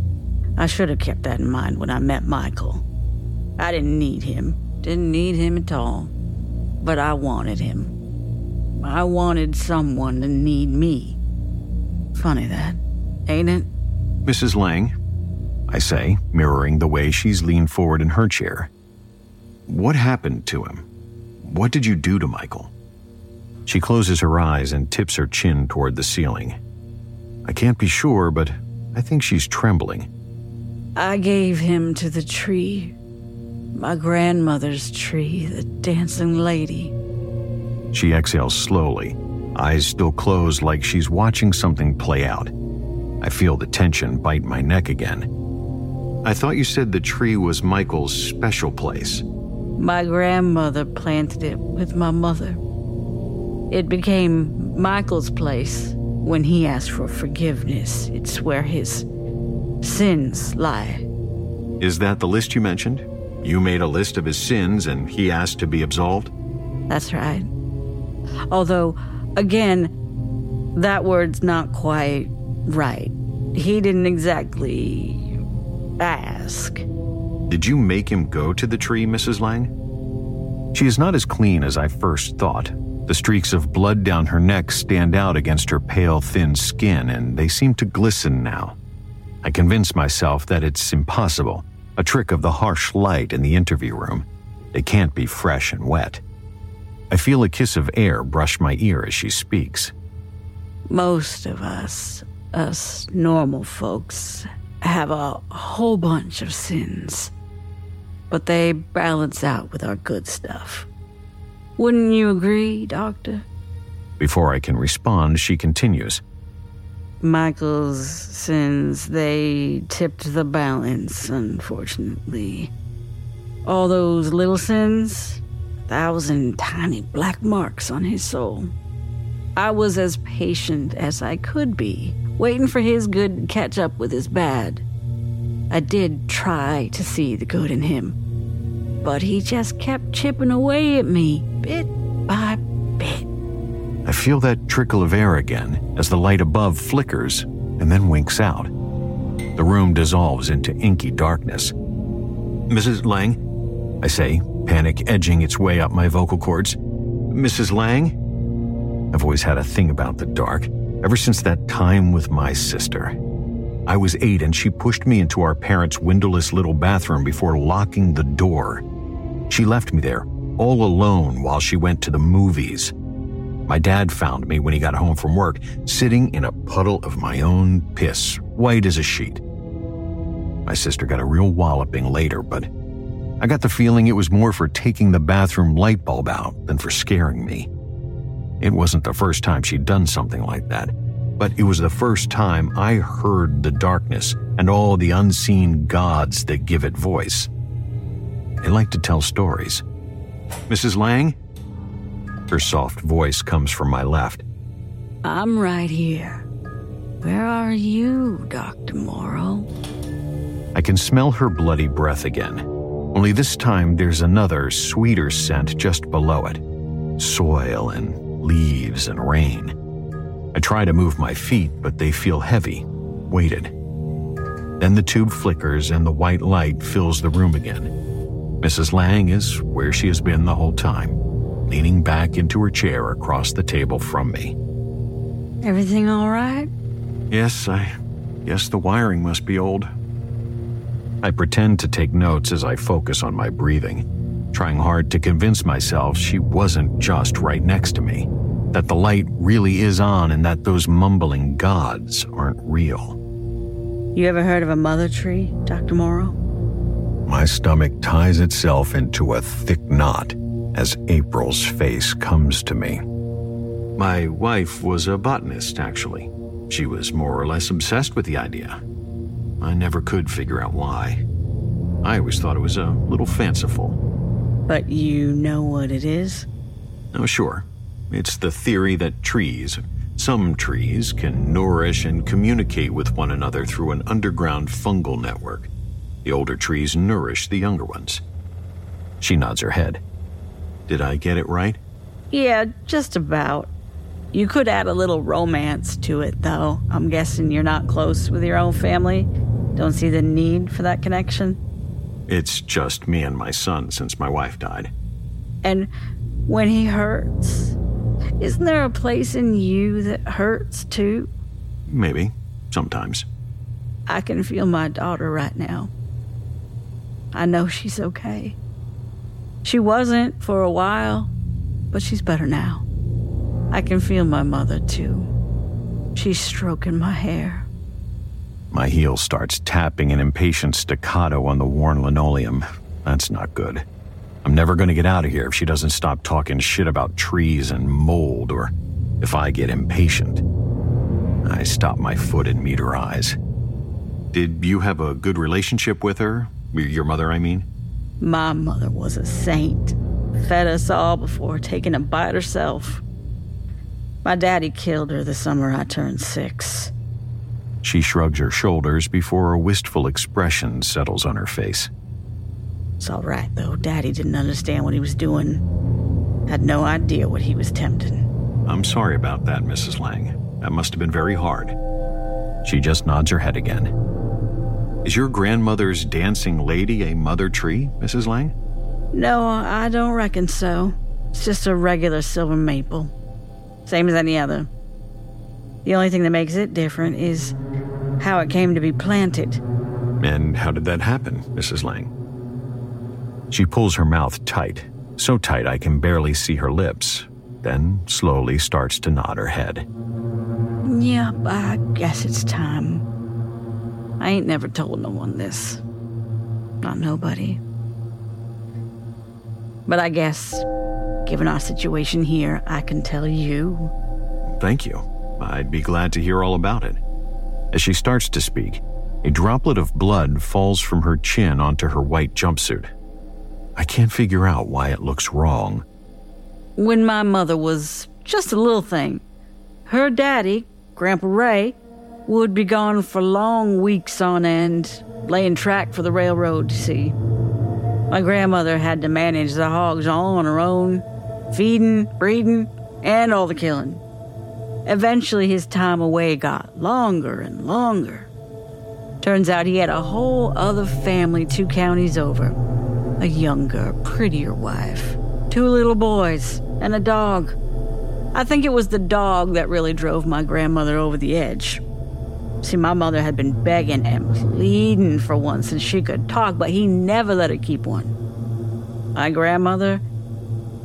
I should have kept that in mind when I met Michael. I didn't need him. Didn't need him at all. But I wanted him. I wanted someone to need me. Funny that, ain't it? Missus Lang, I say, mirroring the way she's leaned forward in her chair. What happened to him? What did you do to Michael? She closes her eyes and tips her chin toward the ceiling. I can't be sure, but I think she's trembling. I gave him to the tree. My grandmother's tree, the dancing lady. She exhales slowly, eyes still closed like she's watching something play out. I feel the tension bite my neck again. I thought you said the tree was Michael's special place. My grandmother planted it with my mother. It became Michael's place when he asked for forgiveness. It's where his sins lie. Is that the list you mentioned? You made a list of his sins and he asked to be absolved? That's right. Although, again, that word's not quite right. He didn't exactly ask. Did you make him go to the tree, Missus Lang? She is not as clean as I first thought. The streaks of blood down her neck stand out against her pale, thin skin, and they seem to glisten now. I convince myself that it's impossible, a trick of the harsh light in the interview room. They can't be fresh and wet. I feel a kiss of air brush my ear as she speaks. Most of us, us normal folks, have a whole bunch of sins. But they balance out with our good stuff. Wouldn't you agree, Doctor? Before I can respond, she continues. Michael's sins, they tipped the balance, unfortunately. All those little sins, a thousand tiny black marks on his soul. I was as patient as I could be, waiting for his good to catch up with his bad. I did try to see the good in him, but he just kept chipping away at me, bit by bit. I feel that trickle of air again as the light above flickers and then winks out. The room dissolves into inky darkness. Missus Lang, I say, panic edging its way up my vocal cords. Missus Lang? I've always had a thing about the dark, ever since that time with my sister. I was eight and she pushed me into our parents' windowless little bathroom before locking the door. She left me there, all alone while she went to the movies. My dad found me when he got home from work, sitting in a puddle of my own piss, white as a sheet. My sister got a real walloping later, but I got the feeling it was more for taking the bathroom light bulb out than for scaring me. It wasn't the first time she'd done something like that, but it was the first time I heard the darkness and all the unseen gods that give it voice. They like to tell stories. Missus Lang? Her soft voice comes from my left. I'm right here. Where are you, Doctor Morrow? I can smell her bloody breath again, only this time there's another, sweeter scent just below it. Soil and leaves and rain. I try to move my feet, but they feel heavy, weighted. Then the tube flickers and the white light fills the room again. Missus Lang is where she has been the whole time, leaning back into her chair across the table from me. Everything all right? Yes, I guess the wiring must be old. I pretend to take notes as I focus on my breathing, trying hard to convince myself she wasn't just right next to me, that the light really is on and that those mumbling gods aren't real. You ever heard of a mother tree, Doctor Morrow? My stomach ties itself into a thick knot as April's face comes to me. My wife was a botanist, actually. She was more or less obsessed with the idea. I never could figure out why. I always thought it was a little fanciful. But you know what it is? Oh, sure. It's the theory that trees, some trees, can nourish and communicate with one another through an underground fungal network. The older trees nourish the younger ones. She nods her head. Did I get it right? Yeah, just about. You could add a little romance to it, though. I'm guessing you're not close with your own family. Don't see the need for that connection? It's just me and my son since my wife died. And when he hurts, isn't there a place in you that hurts, too? Maybe. Sometimes. I can feel my daughter right now. I know she's okay. She wasn't for a while, but she's better now. I can feel my mother, too. She's stroking my hair. My heel starts tapping an impatient staccato on the worn linoleum. That's not good. I'm never going to get out of here if she doesn't stop talking shit about trees and mold, or if I get impatient. I stop my foot and meet her eyes. Did you have a good relationship with her? Your mother, I mean? My mother was a saint. Fed us all before taking a bite herself. My daddy killed her the summer I turned six. She shrugs her shoulders before a wistful expression settles on her face. It's all right, though. Daddy didn't understand what he was doing. Had no idea what he was tempting. I'm sorry about that, Missus Lang. That must have been very hard. She just nods her head again. Is your grandmother's dancing lady a mother tree, Missus Lang? No, I don't reckon so. It's just a regular silver maple. Same as any other. The only thing that makes it different is how it came to be planted. And how did that happen, Missus Lang? She pulls her mouth tight, so tight I can barely see her lips, then slowly starts to nod her head. Yep, I guess it's time. I ain't never told no one this. Not nobody. But I guess, given our situation here, I can tell you. Thank you. I'd be glad to hear all about it. As she starts to speak, a droplet of blood falls from her chin onto her white jumpsuit. I can't figure out why it looks wrong. When my mother was just a little thing, her daddy, Grandpa Ray, would be gone for long weeks on end, laying track for the railroad, you see. My grandmother had to manage the hogs all on her own, feeding, breeding, and all the killing. Eventually, his time away got longer and longer. Turns out he had a whole other family two counties over. A younger, prettier wife, two little boys, and a dog. I think it was the dog that really drove my grandmother over the edge. See, my mother had been begging and pleading for one since she could talk, but he never let her keep one. My grandmother,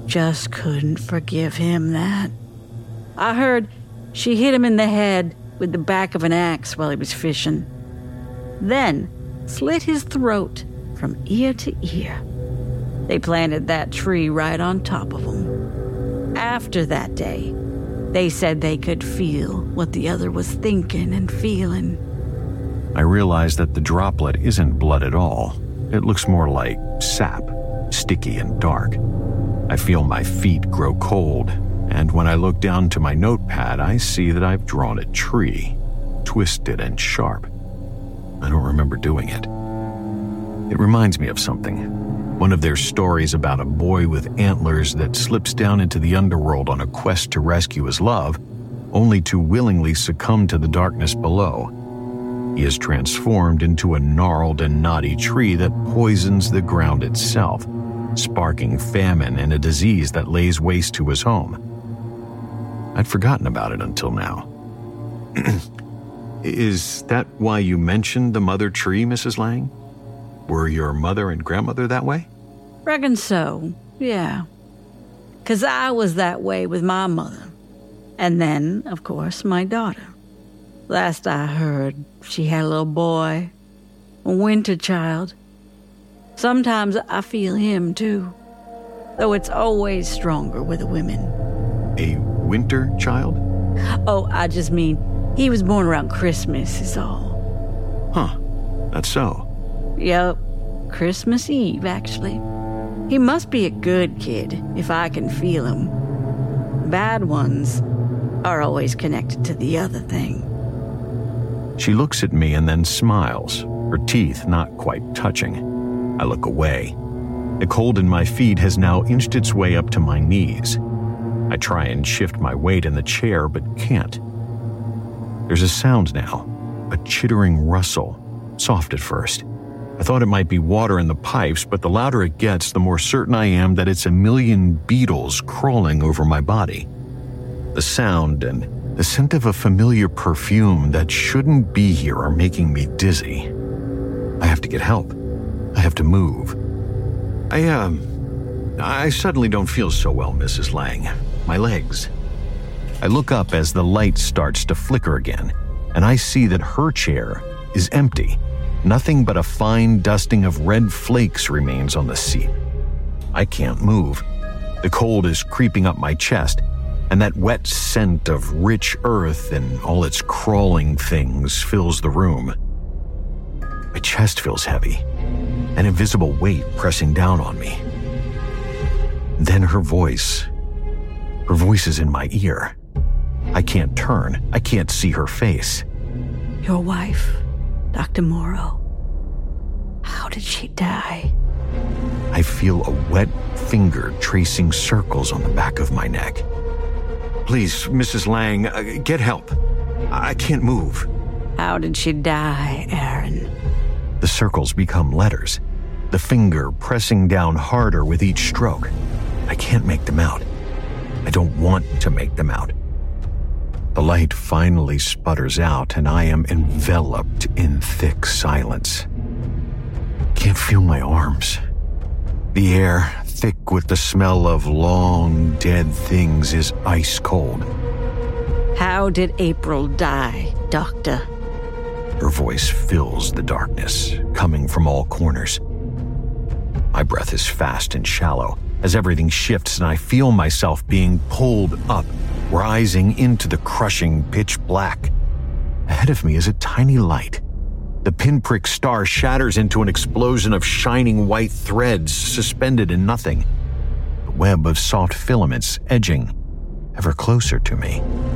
just couldn't forgive him that. I heard she hit him in the head with the back of an axe while he was fishing. Then slit his throat from ear to ear. They planted that tree right on top of him. After that day, they said they could feel what the other was thinking and feeling. I realize that the droplet isn't blood at all. It looks more like sap, sticky and dark. I feel my feet grow cold, and when I look down to my notepad, I see that I've drawn a tree, twisted and sharp. I don't remember doing it. It reminds me of something. One of their stories about a boy with antlers that slips down into the underworld on a quest to rescue his love, only to willingly succumb to the darkness below. He is transformed into a gnarled and knotty tree that poisons the ground itself, sparking famine and a disease that lays waste to his home. I'd forgotten about it until now. Is that why you mentioned the mother tree, Missus Lang? Were your mother and grandmother that way? Reckon so, yeah. 'Cause I was that way with my mother. And then, of course, my daughter. Last I heard, she had a little boy, a winter child. Sometimes I feel him, too. Though it's always stronger with the women. A winter child? Oh, I just mean, he was born around Christmas, is all. Huh, that's so. Yup, Christmas Eve, actually. He must be a good kid, if I can feel him. Bad ones are always connected to the other thing. She looks at me and then smiles, her teeth not quite touching. I look away. The cold in my feet has now inched its way up to my knees. I try and shift my weight in the chair, but can't. There's a sound now, a chittering rustle, soft at first. I thought it might be water in the pipes, but the louder it gets, the more certain I am that it's a million beetles crawling over my body. The sound and the scent of a familiar perfume that shouldn't be here are making me dizzy. I have to get help. I have to move. I, um, I suddenly don't feel so well, Missus Lang. My legs. I look up as the light starts to flicker again, and I see that her chair is empty. Nothing but a fine dusting of red flakes remains on the seat. I can't move. The cold is creeping up my chest, and that wet scent of rich earth and all its crawling things fills the room. My chest feels heavy, an invisible weight pressing down on me. Then her voice. Her voice is in my ear. I can't turn. I can't see her face. Your wife, Doctor Morrow. How did she die? I feel a wet finger tracing circles on the back of my neck. Please, Missus Lang, uh, get help. I can't move. How did she die, Aaron? The circles become letters, the finger pressing down harder with each stroke. I can't make them out. I don't want to make them out. The light finally sputters out, and I am enveloped in thick silence. Can't feel my arms. The air, thick with the smell of long, dead things, is ice cold. How did April die, Doctor? Her voice fills the darkness, coming from all corners. My breath is fast and shallow as everything shifts, and I feel myself being pulled up, rising into the crushing pitch black. Ahead of me is a tiny light. The pinprick star shatters into an explosion of shining white threads suspended in nothing. The web of soft filaments edging ever closer to me.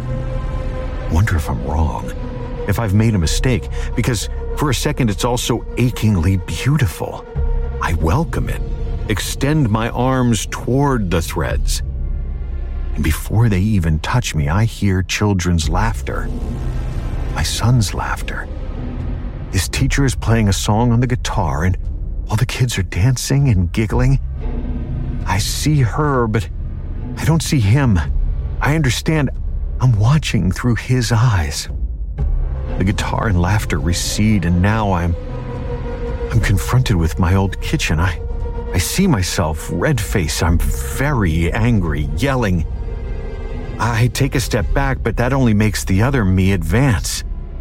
I wonder if I'm wrong, if I've made a mistake, because for a second it's all so achingly beautiful. I welcome it, extend my arms toward the threads. And before they even touch me, I hear children's laughter. My son's laughter. His teacher is playing a song on the guitar, and while the kids are dancing and giggling, I see her, but I don't see him. I understand I'm watching through his eyes. The guitar and laughter recede, and now I'm I'm confronted with my old kitchen. I, I I see myself, red face. I'm very angry, yelling. I take a step back, but that only makes the other me advance.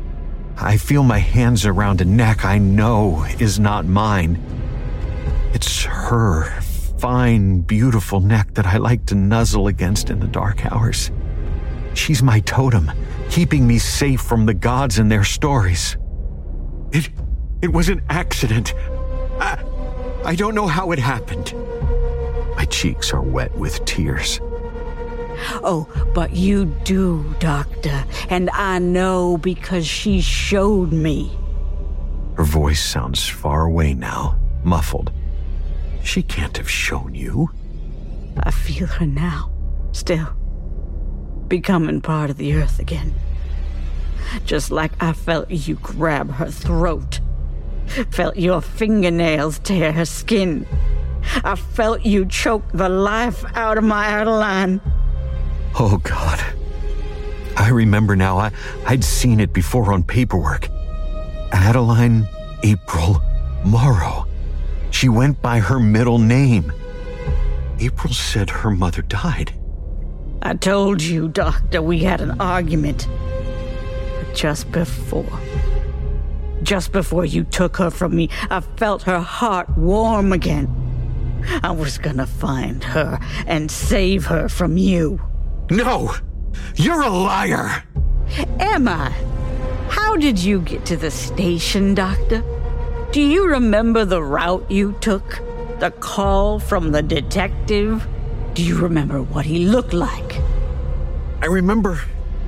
I feel my hands around a neck I know is not mine. It's her fine, beautiful neck that I like to nuzzle against in the dark hours. She's my totem, keeping me safe from the gods and their stories. It, it was an accident. I, I don't know how it happened. My cheeks are wet with tears. Oh, but you do, Doctor, and I know because she showed me. Her voice sounds far away now, muffled. She can't have shown you. I feel her now, still, becoming part of the earth again. Just like I felt you grab her throat, felt your fingernails tear her skin. I felt you choke the life out of my Adeline. Oh, God. I remember now. I, I'd seen it before on paperwork. Adeline April Morrow. She went by her middle name. April said her mother died. I told you, Doctor, we had an argument. But just before, just before you took her from me, I felt her heart warm again. I was gonna find her and save her from you. No! You're a liar! Am I? How did you get to the station, Doctor? Do you remember the route you took? The call from the detective? Do you remember what he looked like? I remember...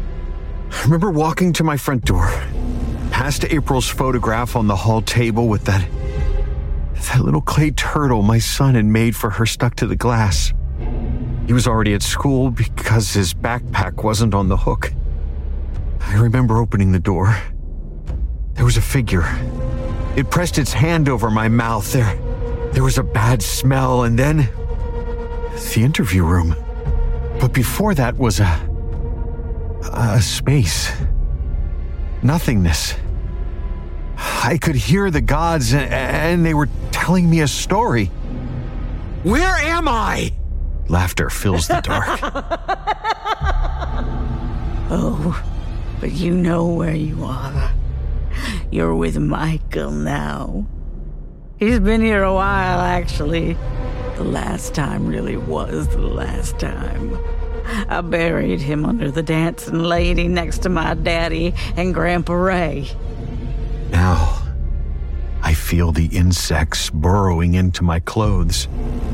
I remember walking to my front door, past April's photograph on the hall table with that... that little clay turtle my son had made for her stuck to the glass. He was already at school because his backpack wasn't on the hook. I remember opening the door. There was a figure. It pressed its hand over my mouth. There, there was a bad smell, and then the interview room. But before that was a, a space. Nothingness. I could hear the gods, and they were telling me a story. Where am I? Laughter fills the dark. Oh, but you know where you are. You're with Michael now. He's been here a while, actually. The last time really was the last time. I buried him under the dancing lady next to my daddy and Grandpa Ray. Now, I feel the insects burrowing into my clothes.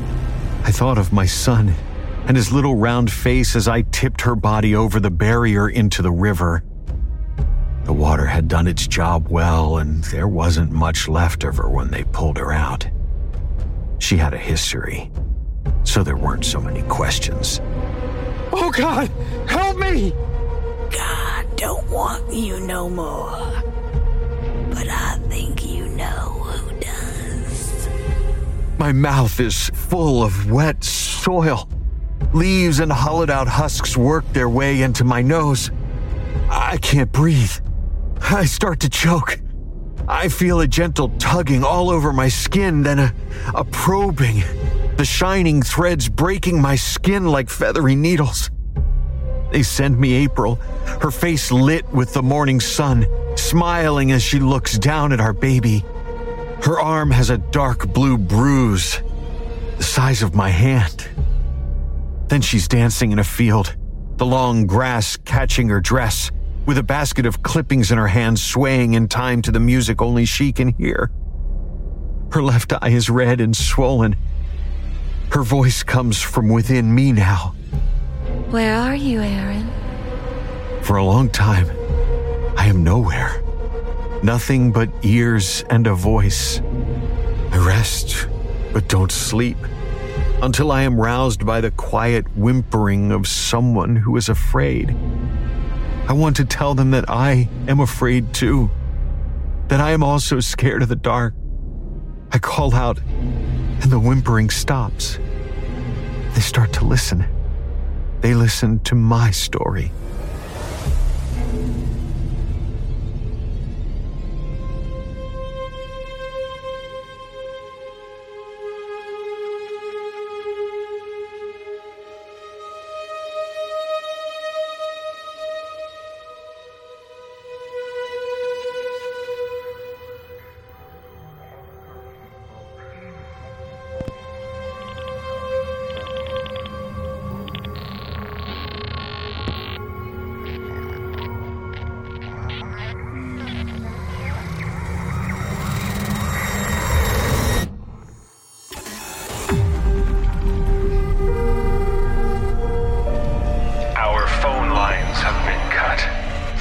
I thought of my son and his little round face as I tipped her body over the barrier into the river. The water had done its job well, and there wasn't much left of her when they pulled her out. She had a history, so there weren't so many questions. Oh, God, help me! God don't want you no more. But I think you know who does. My mouth is full of wet soil. Leaves and hollowed-out husks work their way into my nose. I can't breathe. I start to choke. I feel a gentle tugging all over my skin, then a, a probing. The shining threads breaking my skin like feathery needles. They send me April, her face lit with the morning sun, smiling as she looks down at our baby. Her arm has a dark blue bruise, the size of my hand. Then she's dancing in a field, the long grass catching her dress, with a basket of clippings in her hand swaying in time to the music only she can hear. Her left eye is red and swollen. Her voice comes from within me now. Where are you, Aaron? For a long time, I am nowhere. Nothing but ears and a voice. I rest, but don't sleep, until I am roused by the quiet whimpering of someone who is afraid. I want to tell them that I am afraid too, that I am also scared of the dark. I call out, and the whimpering stops. They start to listen. They listen to my story.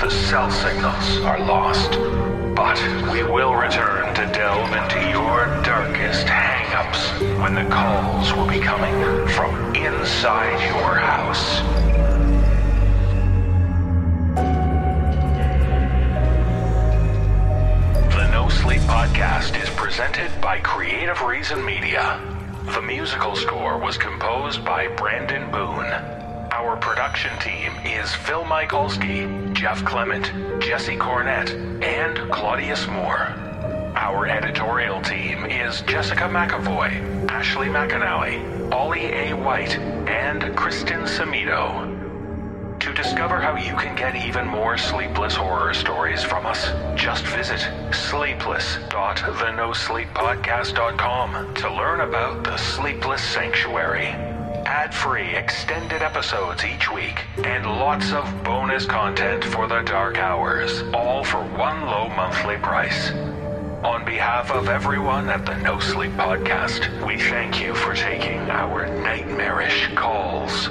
The cell signals are lost. But we will return to delve into your darkest hang-ups when the calls will be coming from inside your house. The No Sleep Podcast is presented by Creative Reason Media. The musical score was composed by Brandon Boone. Our production team is Phil Michalski, Jeff Clement, Jesse Cornett, and Claudius Moore. Our editorial team is Jessica McAvoy, Ashley McAnally, Ollie A. White, and Kristen Samito. To discover how you can get even more sleepless horror stories from us, just visit sleepless dot the no sleep podcast dot com to learn about the Sleepless Sanctuary. Ad-free extended episodes each week, and lots of bonus content for the dark hours, all for one low monthly price. On behalf of everyone at the No Sleep Podcast, we thank you for taking our nightmarish calls.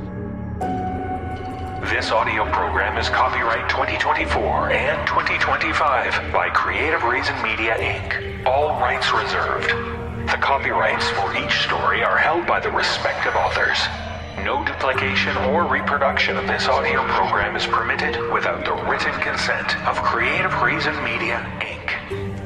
This audio program is copyright twenty twenty-four and twenty twenty-five by Creative Reason Media, Incorporated. All rights reserved. The copyrights for each story are held by the respective authors. No duplication or reproduction of this audio program is permitted without the written consent of Creative Reason Media, Incorporated.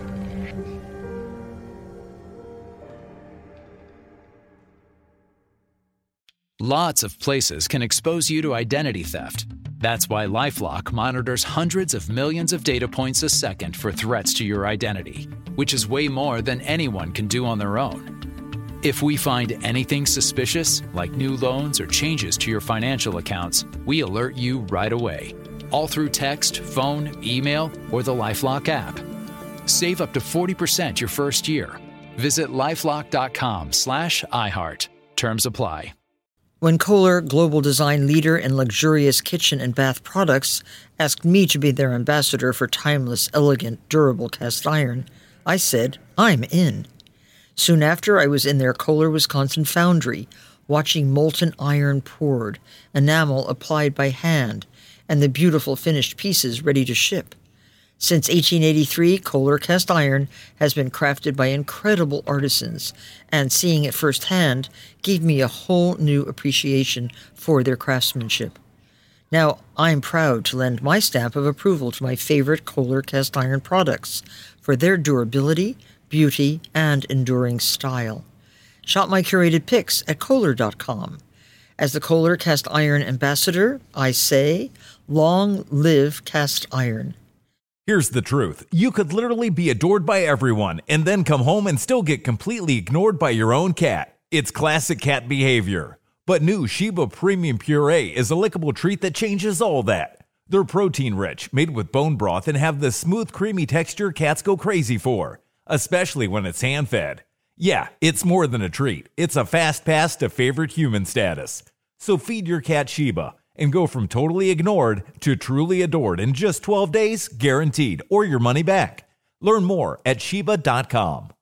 Lots of places can expose you to identity theft. That's why LifeLock monitors hundreds of millions of data points a second for threats to your identity, which is way more than anyone can do on their own. If we find anything suspicious, like new loans or changes to your financial accounts, we alert you right away, all through text, phone, email, or the LifeLock app. Save up to forty percent your first year. Visit lifelock.com slash iHeart. Terms apply. When Kohler, global design leader in luxurious kitchen and bath products, asked me to be their ambassador for timeless, elegant, durable cast iron, I said, I'm in. Soon after, I was in their Kohler, Wisconsin foundry, watching molten iron poured, enamel applied by hand, and the beautiful finished pieces ready to ship. Since eighteen eighty-three, Kohler cast iron has been crafted by incredible artisans, and seeing it firsthand gave me a whole new appreciation for their craftsmanship. Now, I'm proud to lend my stamp of approval to my favorite Kohler cast iron products for their durability, beauty, and enduring style. Shop my curated picks at Kohler dot com. As the Kohler cast iron ambassador, I say, long live cast iron. Here's the truth. You could literally be adored by everyone and then come home and still get completely ignored by your own cat. It's classic cat behavior. But new Sheba Premium Puree is a lickable treat that changes all that. They're protein-rich, made with bone broth, and have the smooth, creamy texture cats go crazy for, especially when it's hand-fed. Yeah, it's more than a treat. It's a fast pass to favorite human status. So feed your cat Sheba and go from totally ignored to truly adored in just twelve days, guaranteed, or your money back. Learn more at Sheba dot com.